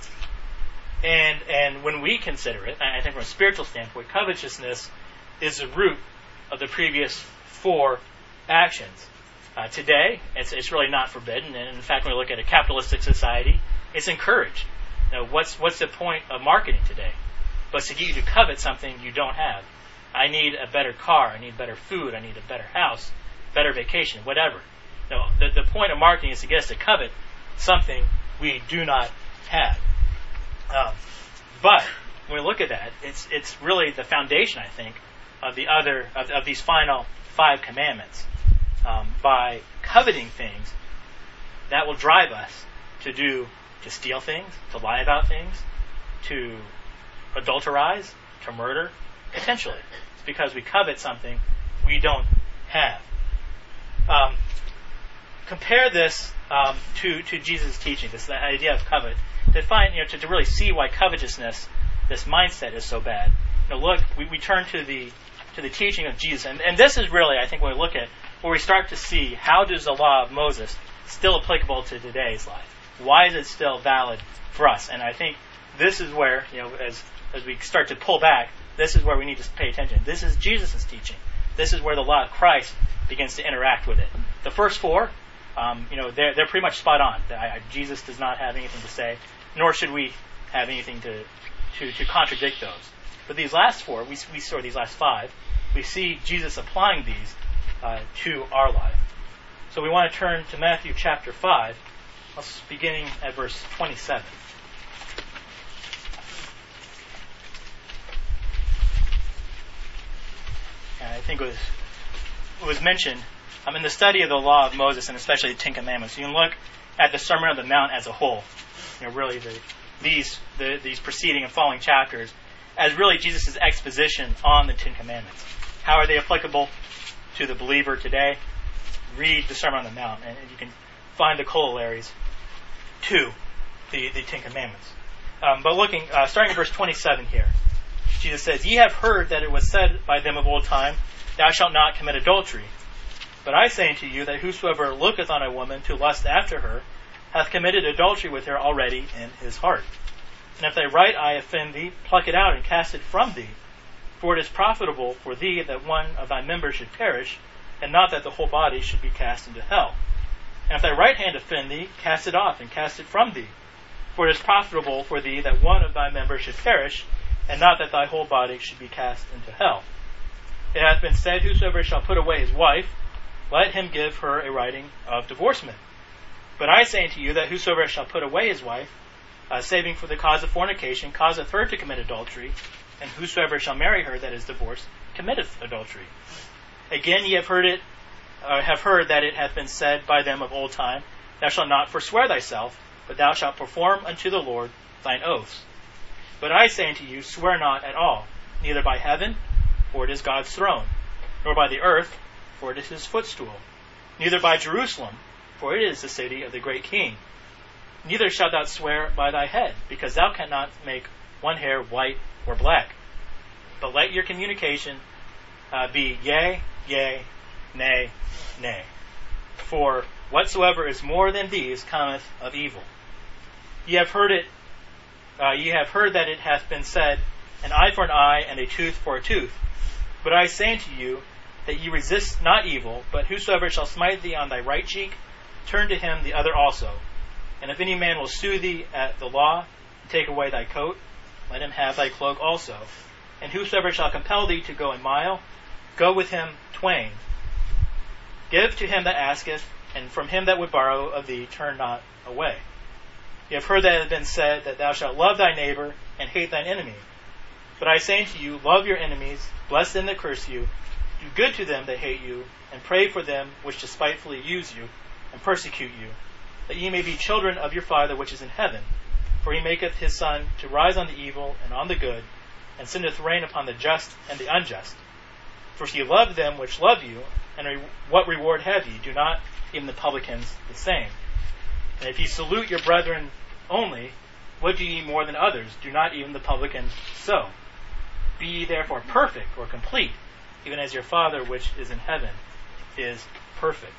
and and when we consider it, I think from a spiritual standpoint, covetousness is the root of the previous four actions. Uh, today, it's, it's really not forbidden, and in fact, when we look at a capitalistic society, it's encouraged. Now, what's what's the point of marketing today? But to get you to covet something you don't have. I need a better car, I need better food, I need a better house, better vacation, whatever. No, the, the point of marketing is to get us to covet something we do not have. Um, but when we look at that, it's it's really the foundation, I think, of the other of, of these final five commandments. Um, by coveting things that will drive us to do, to steal things, to lie about things, to adulterize, to murder, potentially. It's because we covet something we don't have. Um, compare this um, to, to Jesus' teaching, this the idea of covet, to find, you know, to, to really see why covetousness, this mindset, is so bad. You know, look, we, we turn to the to the teaching of Jesus, and, and this is really, I think, when we look at where we start to see how does the law of Moses still applicable to today's life? Why is it still valid for us? And I think this is where, you know, as as we start to pull back, this is where we need to pay attention. This is Jesus' teaching. This is where the law of Christ begins to interact with it. The first four, um, you know, they're they're pretty much spot on. I, I, Jesus does not have anything to say, nor should we have anything to to, to contradict those. But these last four, we we saw these last five, we see Jesus applying these uh, to our life. So we want to turn to Matthew chapter five, beginning at verse twenty-seven. And I think it was, it was mentioned um, in the study of the law of Moses, and especially the Ten Commandments. You can look at the Sermon on the Mount as a whole. You know, really, the, these the, these preceding and following chapters, as really Jesus' exposition on the Ten Commandments. How are they applicable to the believer today? Read the Sermon on the Mount, and you can find the corollaries to the, the Ten Commandments. Um, but looking, uh, starting at verse twenty-seven here, Jesus says, "Ye have heard that it was said by them of old time, Thou shalt not commit adultery. But I say unto you that whosoever looketh on a woman to lust after her, hath committed adultery with her already in his heart. And if thy right eye offend thee, pluck it out and cast it from thee. For it is profitable for thee that one of thy members should perish, and not that the whole body should be cast into hell. And if thy right hand offend thee, cast it off and cast it from thee. For it is profitable for thee that one of thy members should perish, and not that thy whole body should be cast into hell. It hath been said, Whosoever shall put away his wife, let him give her a writing of divorcement. But I say unto you that whosoever shall put away his wife, uh, saving for the cause of fornication, causeth her to commit adultery, and whosoever shall marry her that is divorced committeth adultery. Again ye have heard it, uh, have heard that it hath been said by them of old time, Thou shalt not forswear thyself, but thou shalt perform unto the Lord thine oaths. But I say unto you, swear not at all, neither by heaven, for it is God's throne, nor by the earth, for it is his footstool, neither by Jerusalem, for it is the city of the great King. Neither shalt thou swear by thy head, because thou cannot make one hair white or black. But let your communication uh, be yea, yea, nay, nay. For whatsoever is more than these cometh of evil. Ye have heard it, uh, ye have heard that it hath been said, An eye for an eye, and a tooth for a tooth. But I say unto you, that ye resist not evil, but whosoever shall smite thee on thy right cheek, turn to him the other also. And if any man will sue thee at the law, and take away thy coat, let him have thy cloak also. And whosoever shall compel thee to go a mile, go with him twain. Give to him that asketh, and from him that would borrow of thee turn not away. Ye have heard that it hath been said, that thou shalt love thy neighbor, and hate thine enemy. But I say unto you, love your enemies, bless them that curse you, do good to them that hate you, and pray for them which despitefully use you, and persecute you, that ye may be children of your Father which is in heaven. For he maketh his sun to rise on the evil and on the good, and sendeth rain upon the just and the unjust. For if ye love them which love you, and re- what reward have ye? Do not even the publicans the same? And if ye salute your brethren only, what do ye more than others? Do not even the publicans so? Be ye therefore perfect or complete, even as your Father which is in heaven is perfect.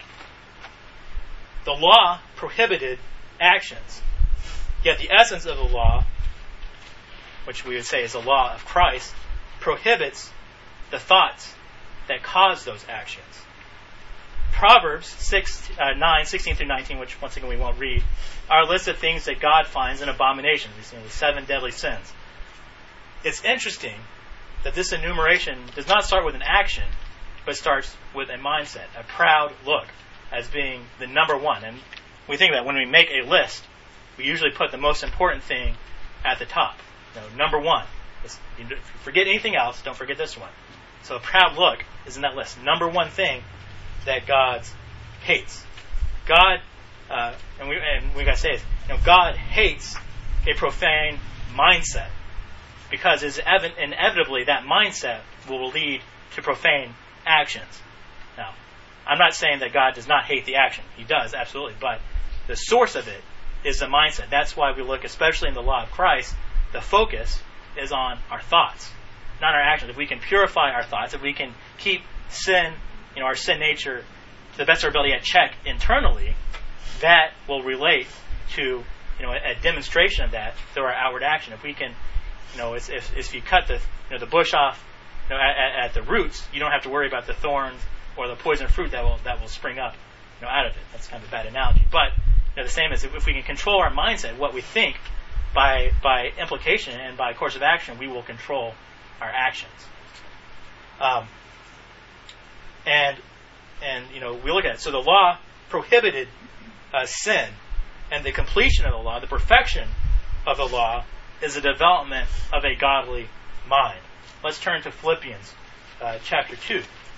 The law prohibited actions, yet the essence of the law, which we would say is the law of Christ, prohibits the thoughts that cause those actions. Proverbs six, uh, nine, sixteen through nineteen, which once again we won't read, are a list of things that God finds an abomination. These you know, the seven deadly sins. It's interesting that this enumeration does not start with an action, but starts with a mindset, a proud look, as being the number one. And we think that when we make a list, we usually put the most important thing at the top. You know, number one. If you forget anything else, don't forget this one. So a proud look is in that list. Number one thing that God hates. God uh, and we and we got to say this, you know, God hates a profane mindset, because it's ev- inevitably that mindset will lead to profane actions. Now, I'm not saying that God does not hate the action. He does, absolutely, but the source of it is the mindset. That's why we look, especially in the law of Christ, the focus is on our thoughts, not our actions. If we can purify our thoughts, if we can keep sin, you know, our sin nature to the best of our ability at check internally, that will relate to, you know, a, a demonstration of that through our outward action. If we can, you know, if, if you cut the, you know, the bush off, you know, at, at the roots, you don't have to worry about the thorns or the poison fruit that will that will spring up, you know, out of it. That's kind of a bad analogy, but you know, the same as if, if we can control our mindset, what we think, by by implication and by course of action, we will control our actions. Um, and and you know, we look at it. So the law prohibited uh, sin, and the completion of the law, the perfection of the law, is the development of a godly mind. Let's turn to Philippians uh, chapter two.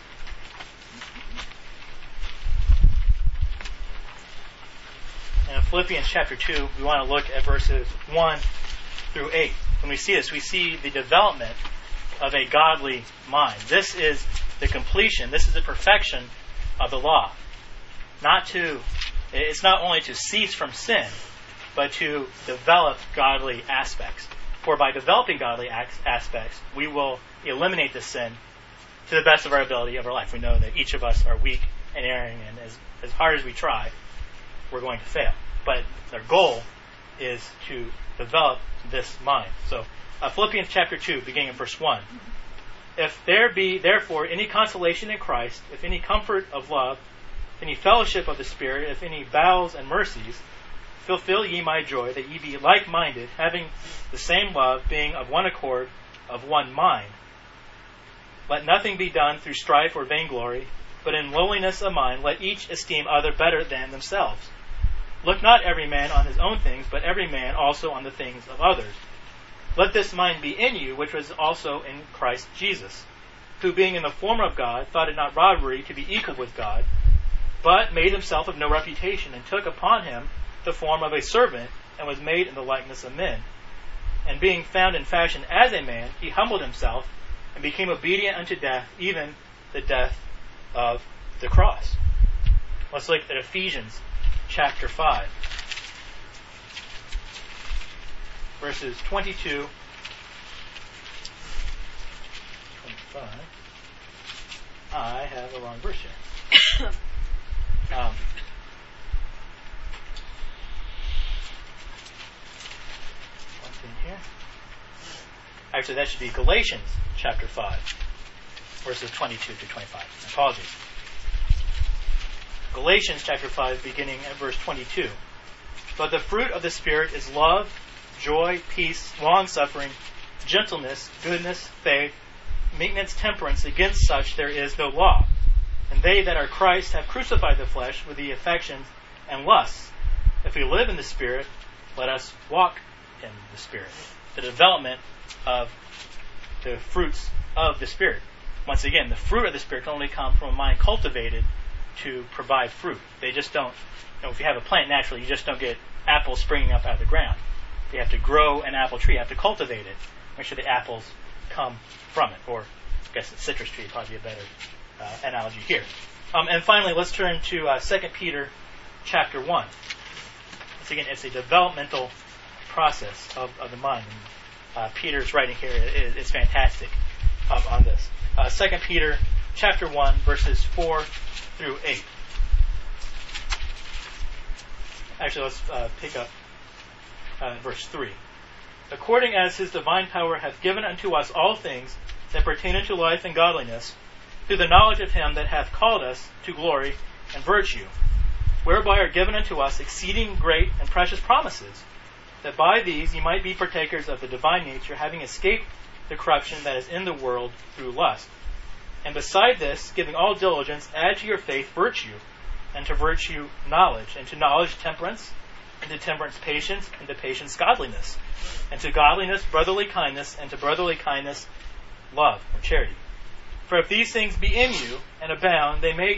And in Philippians chapter two, we want to look at verses one through eight. When we see this, we see the development of a godly mind. This is the completion, this is the perfection of the law. Not to, it's not only to cease from sin, but to develop godly aspects. For by developing godly aspects, we will eliminate the sin to the best of our ability of our life. We know that each of us are weak and erring, and as, as hard as we try, we're going to fail. But our goal is to develop this mind. So, uh, Philippians chapter two, beginning in verse one. If there be therefore any consolation in Christ, if any comfort of love, any fellowship of the Spirit, if any bowels and mercies, fulfill ye my joy, that ye be like-minded, having the same love, being of one accord, of one mind. Let nothing be done through strife or vainglory, but in lowliness of mind let each esteem other better than themselves. Look not every man on his own things, but every man also on the things of others. Let this mind be in you, which was also in Christ Jesus, who being in the form of God, thought it not robbery to be equal with God, but made himself of no reputation, and took upon him the form of a servant, and was made in the likeness of men. And being found in fashion as a man, he humbled himself, and became obedient unto death, even the death of the cross. Let's look at Ephesians chapter five, verses twenty-two, twenty-five. I have a wrong verse here. um, one thing here. Actually, that should be Galatians chapter five, verses twenty-two to twenty-five. Apologies. Galatians chapter five, beginning at verse twenty-two. But the fruit of the Spirit is love, joy, peace, long-suffering, gentleness, goodness, faith, meekness, temperance. Against such there is no law. And they that are Christ have crucified the flesh with the affections and lusts. If we live in the Spirit, let us walk in the Spirit. The development of the fruits of the Spirit. Once again, the fruit of the Spirit can only come from a mind cultivated to provide fruit. They just don't, you know, if you have a plant naturally, you just don't get apples springing up out of the ground. You have to grow an apple tree, you have to cultivate it, make sure the apples come from it. Or, I guess a citrus tree would probably be a better uh, analogy here. Um, and finally, let's turn to uh, Second Peter chapter one. Once again, it's a developmental process of, of the mind. And, uh, Peter's writing here is, is fantastic um, on this. Uh, Second Peter chapter one, verses four through eight. Actually, let's uh, pick up uh, verse three. According as his divine power hath given unto us all things that pertain unto life and godliness, through the knowledge of him that hath called us to glory and virtue, whereby are given unto us exceeding great and precious promises, that by these ye might be partakers of the divine nature, having escaped the corruption that is in the world through lust. And beside this, giving all diligence, add to your faith virtue, and to virtue knowledge, and to knowledge temperance, and to temperance patience, and to patience godliness, and to godliness brotherly kindness, and to brotherly kindness love or charity. For if these things be in you and abound, they make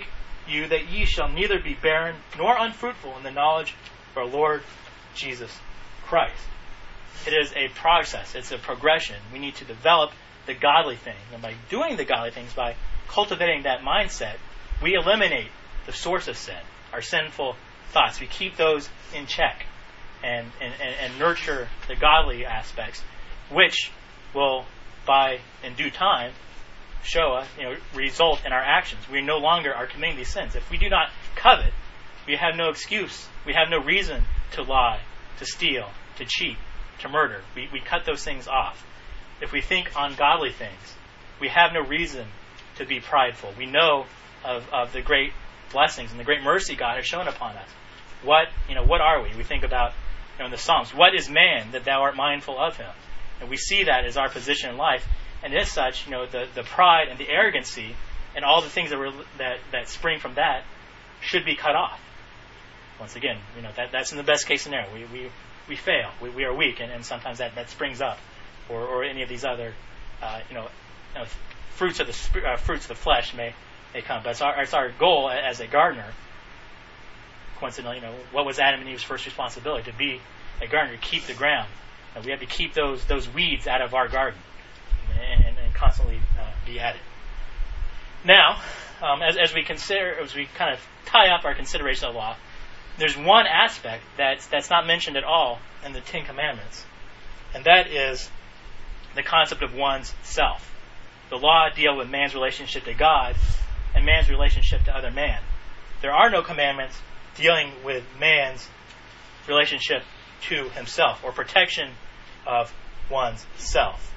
you that ye shall neither be barren nor unfruitful in the knowledge of our Lord Jesus Christ. It is a process. It's a progression. We need to develop the godly thing. And by doing the godly things, by cultivating that mindset, we eliminate the source of sin, our sinful thoughts. We keep those in check and, and, and, and nurture the godly aspects, which will, by in due time, show us, you know, result in our actions. We no longer are committing these sins. If we do not covet, we have no excuse. We have no reason to lie, to steal, to cheat, to murder. We, we cut those things off. If we think on godly things, we have no reason to be prideful. We know of, of the great blessings and the great mercy God has shown upon us. What, you know, what are we? We think about, you know, in the Psalms, what is man that thou art mindful of him? And we see that as our position in life. And as such, you know, the, the pride and the arrogancy and all the things that, were, that that spring from that should be cut off. Once again, you know, that that's in the best case scenario. We we, we fail. We, we are weak, and, and sometimes that, that springs up, or, or any of these other, uh, you know, you know, fruits of the uh, fruits of the flesh may may come. But it's our it's our goal as a gardener. Coincidentally, you know, what was Adam and Eve's first responsibility? To be a gardener, to keep the ground. And we have to keep those those weeds out of our garden. And, and constantly uh, be at it. Now, um, as, as we consider, as we kind of tie up our consideration of law, there's one aspect that's that's not mentioned at all in the Ten Commandments, and that is the concept of one's self. The law deal with man's relationship to God and man's relationship to other man. There are no commandments dealing with man's relationship to himself or protection of one's self.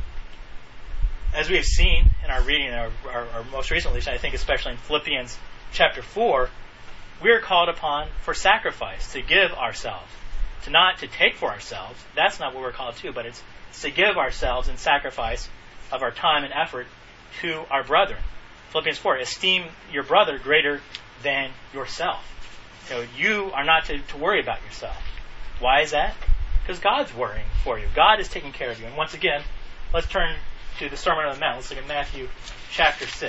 As we have seen in our reading, our, our, our most recent least, I think especially in Philippians chapter four, we are called upon for sacrifice, to give ourselves, to not to take for ourselves. That's not what we're called to, but it's, it's to give ourselves in sacrifice of our time and effort to our brethren. Philippians four, esteem your brother greater than yourself. You know, you are not to, to worry about yourself. Why is that? Because God's worrying for you. God is taking care of you. And once again, let's turn to the Sermon on the Mount. Let's look at Matthew chapter six.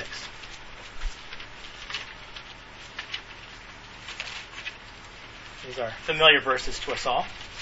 These are familiar verses to us all.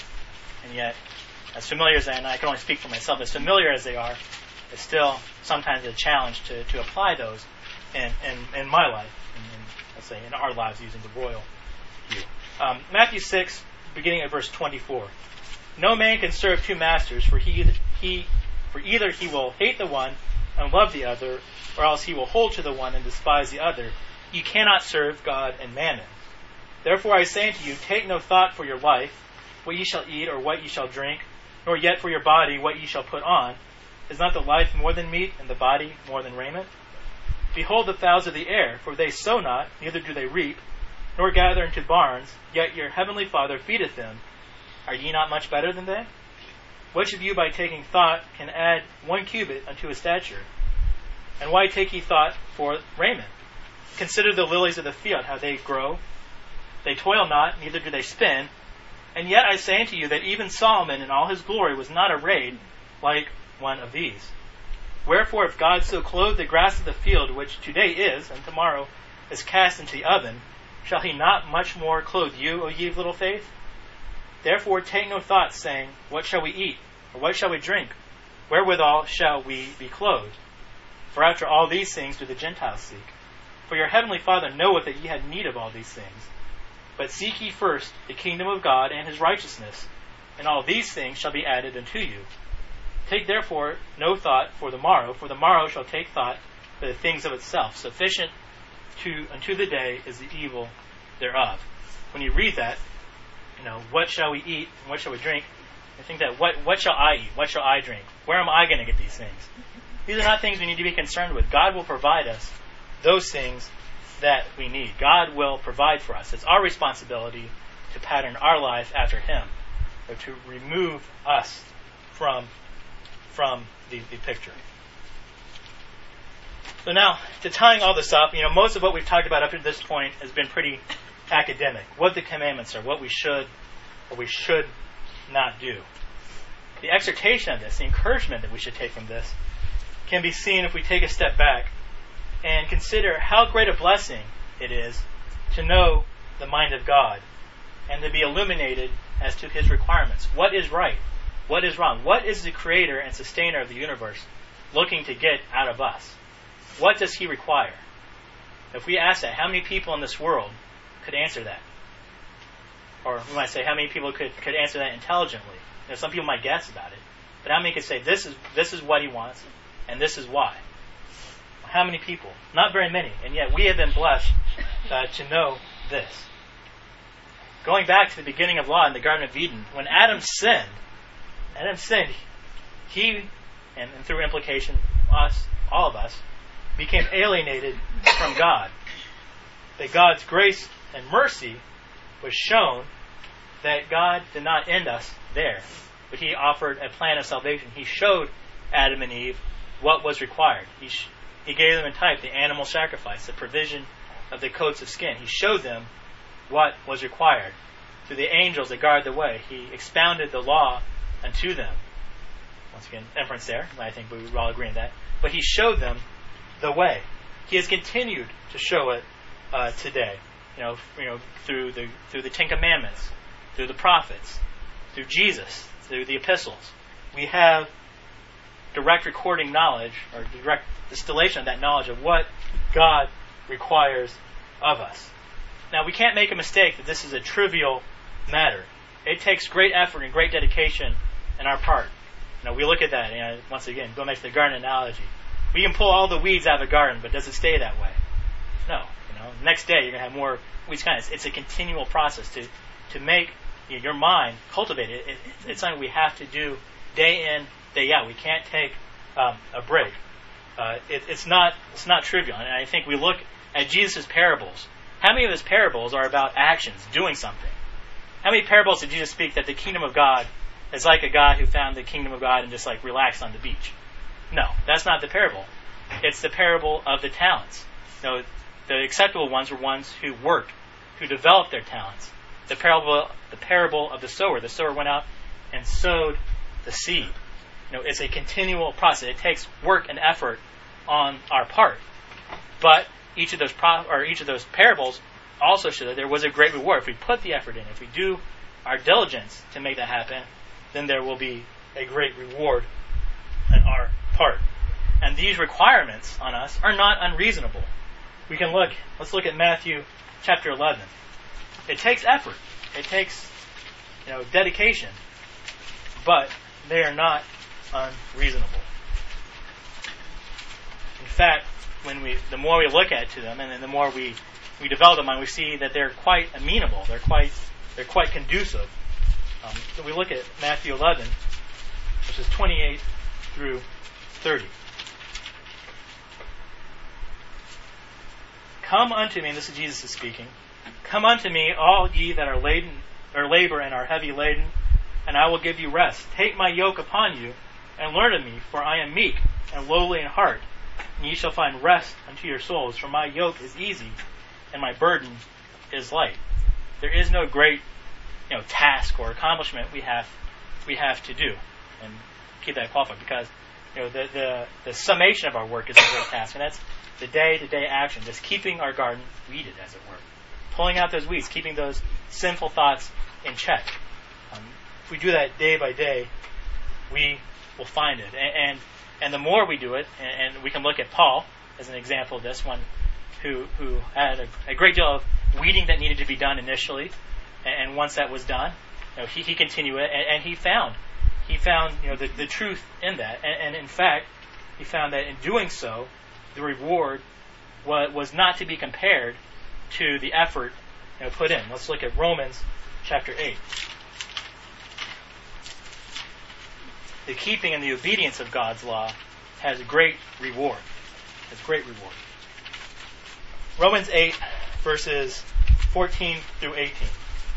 And yet, as familiar as I am, and I can only speak for myself, as familiar as they are, it's still sometimes a challenge to, to apply those in, in, in my life, in, in, let's say in our lives using the royal view. Um, Matthew six, beginning at verse twenty-four. No man can serve two masters, for he he For either he will hate the one and love the other, or else he will hold to the one and despise the other. You cannot serve God and mammon. Therefore I say unto you, take no thought for your life, what ye shall eat or what ye shall drink, nor yet for your body what ye shall put on. Is not the life more than meat, and the body more than raiment? Behold the fowls of the air, for they sow not, neither do they reap, nor gather into barns, yet your heavenly Father feedeth them. Are ye not much better than they? Which of you by taking thought can add one cubit unto his stature? And why take ye thought for raiment? Consider the lilies of the field, how they grow. They toil not, neither do they spin. And yet I say unto you that even Solomon in all his glory was not arrayed like one of these. Wherefore if God so clothe the grass of the field, which today is, and tomorrow is cast into the oven, shall he not much more clothe you, O ye of little faith? Therefore take no thought, saying, what shall we eat? Or what shall we drink? Wherewithal shall we be clothed? For after all these things do the Gentiles seek. For your heavenly Father knoweth that ye have need of all these things. But seek ye first the kingdom of God and his righteousness, and all these things shall be added unto you. Take therefore no thought for the morrow, for the morrow shall take thought for the things of itself. Sufficient to unto the day is the evil thereof. When you read that, you know, what shall we eat and what shall we drink? I think that what what shall I eat? What shall I drink? Where am I going to get these things? These are not things we need to be concerned with. God will provide us those things that we need. God will provide for us. It's our responsibility to pattern our life after Him, or to remove us from from the, the picture. So now, to tying all this up, you know, most of what we've talked about up to this point has been pretty academic. What the commandments are, what we should or we should not do. The exhortation of this, the encouragement that we should take from this, can be seen if we take a step back and consider how great a blessing it is to know the mind of God and to be illuminated as to His requirements. What is right? What is wrong? What is the creator and sustainer of the universe looking to get out of us? What does He require? If we ask that, how many people in this world could answer that? Or we might say, how many people could, could answer that intelligently? You know, some people might guess about it. But how many could say, this is this is what He wants, and this is why? How many people? Not very many. And yet we have been blessed uh, to know this. Going back to the beginning of law in the Garden of Eden, when Adam sinned, Adam sinned, he, and, and through implication, us, all of us, became alienated from God. That God's grace and mercy was shown that God did not end us there, but He offered a plan of salvation. He showed Adam and Eve what was required. He, sh- he gave them in type the animal sacrifice, the provision of the coats of skin. He showed them what was required. Through the angels that guard the way, He expounded the law unto them. Once again, inference there. I think we would all agree on that. But He showed them the way. He has continued to show it uh, today. You know, you know, through the through the Ten Commandments, through the prophets, through Jesus, through the epistles. We have direct recording knowledge, or direct distillation of that knowledge of what God requires of us. Now, we can't make a mistake that this is a trivial matter. It takes great effort and great dedication on our part. You know, we look at that, you know, once again, going back to the garden analogy. We can pull all the weeds out of a garden, but does it stay that way? No. You know, next day you're going to have more weeds. Kind of, it's a continual process to to make you know, your mind cultivate it. It, it. It's something we have to do day in, day out. We can't take um, a break. Uh, it, it's not it's not trivial. And I think we look at Jesus' parables. How many of His parables are about actions, doing something? How many parables did Jesus speak that the kingdom of God is like a guy who found the kingdom of God and just like relaxed on the beach? No, that's not the parable. It's the parable of the talents. You know, the acceptable ones were ones who worked, who developed their talents. The parable, the parable of the sower. The sower went out and sowed the seed. You know, it's a continual process. It takes work and effort on our part. But each of those pro- or each of those parables also show that there was a great reward. If we put the effort in, if we do our diligence to make that happen, then there will be a great reward on our part. And these requirements on us are not unreasonable. We can look, let's look at Matthew chapter eleven. It takes effort. It takes, you know, dedication. But they are not unreasonable. In fact, when we, the more we look at to them, and then the more we, we develop them, and we see that they're quite amenable. They're quite, they're quite conducive. Um, so we look at Matthew eleven, verses twenty-eight through thirty. Come unto me, and this is Jesus speaking. Come unto me, all ye that are laden, or labor and are heavy laden, and I will give you rest. Take my yoke upon you, and learn of me, for I am meek and lowly in heart, and ye shall find rest unto your souls. For my yoke is easy, and my burden is light. There is no great, you know, task or accomplishment we have we have to do, and keep that qualified, because you know the the, the summation of our work is a great task, and that's the day-to-day action, just keeping our garden weeded, as it were, pulling out those weeds, keeping those sinful thoughts in check. Um, if we do that day by day, we will find it, and and, and the more we do it, and, and we can look at Paul as an example of this, one who who had a, a great deal of weeding that needed to be done initially, and, and once that was done, you know, he he continued it, and, and he found he found you know the, the truth in that, and, and in fact, he found that in doing so, the reward was, was not to be compared to the effort you know, put in. Let's look at Romans chapter eight. The keeping and the obedience of God's law has great reward. Has great reward. Romans eight, verses fourteen through eighteen.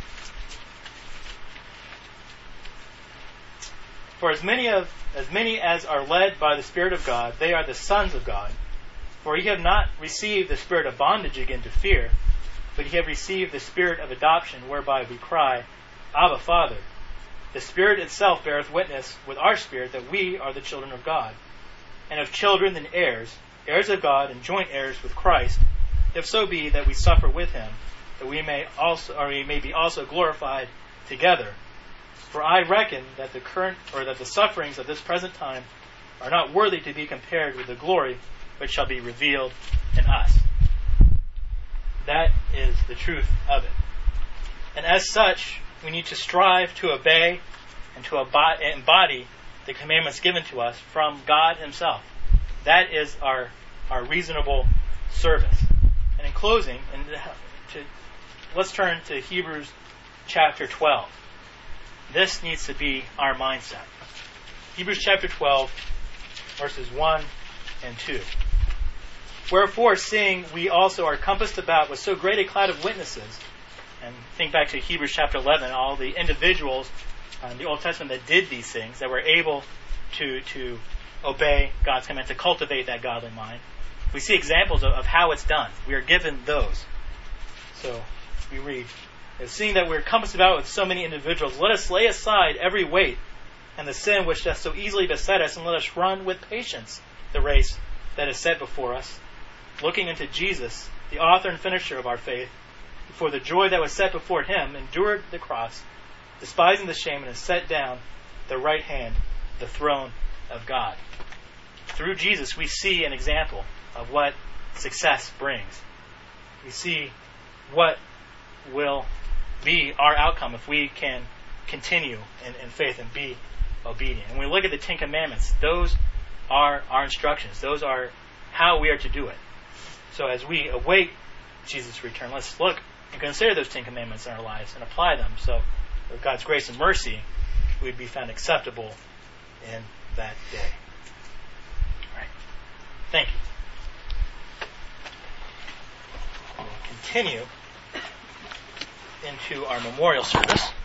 For as many of as many as are led by the Spirit of God, they are the sons of God. For ye have not received the spirit of bondage again to fear, but ye have received the spirit of adoption, whereby we cry, Abba, Father. The Spirit itself beareth witness with our spirit that we are the children of God. And of children then heirs, heirs of God, and joint heirs with Christ, if so be that we suffer with him, that we may also, or we may be also glorified together. For I reckon that the current, or that the sufferings of this present time are not worthy to be compared with the glory which shall be revealed in us. That is the truth of it. And as such, we need to strive to obey and to embody the commandments given to us from God himself. That is our, our reasonable service. And in closing, and to, let's turn to Hebrews chapter twelve. This needs to be our mindset. Hebrews chapter twelve, verses one and two. Wherefore, seeing we also are compassed about with so great a cloud of witnesses, and think back to Hebrews chapter eleven, all the individuals in the Old Testament that did these things, that were able to, to obey God's command, to cultivate that godly mind. We see examples of, of how it's done. We are given those. So, we read, seeing that we are compassed about with so many individuals, let us lay aside every weight and the sin which doth so easily beset us, and let us run with patience the race that is set before us, looking unto Jesus, the author and finisher of our faith, who for the joy that was set before him endured the cross, despising the shame, and has set down the right hand, the throne of God. Through Jesus, we see an example of what success brings. We see what will be our outcome if we can continue in, in faith and be obedient. And when we look at the Ten Commandments, those are our instructions. Those are how we are to do it. So as we await Jesus' return, let's look and consider those Ten Commandments in our lives and apply them. So with God's grace and mercy, we'd be found acceptable in that day. All right. Thank you. We'll continue into our memorial service.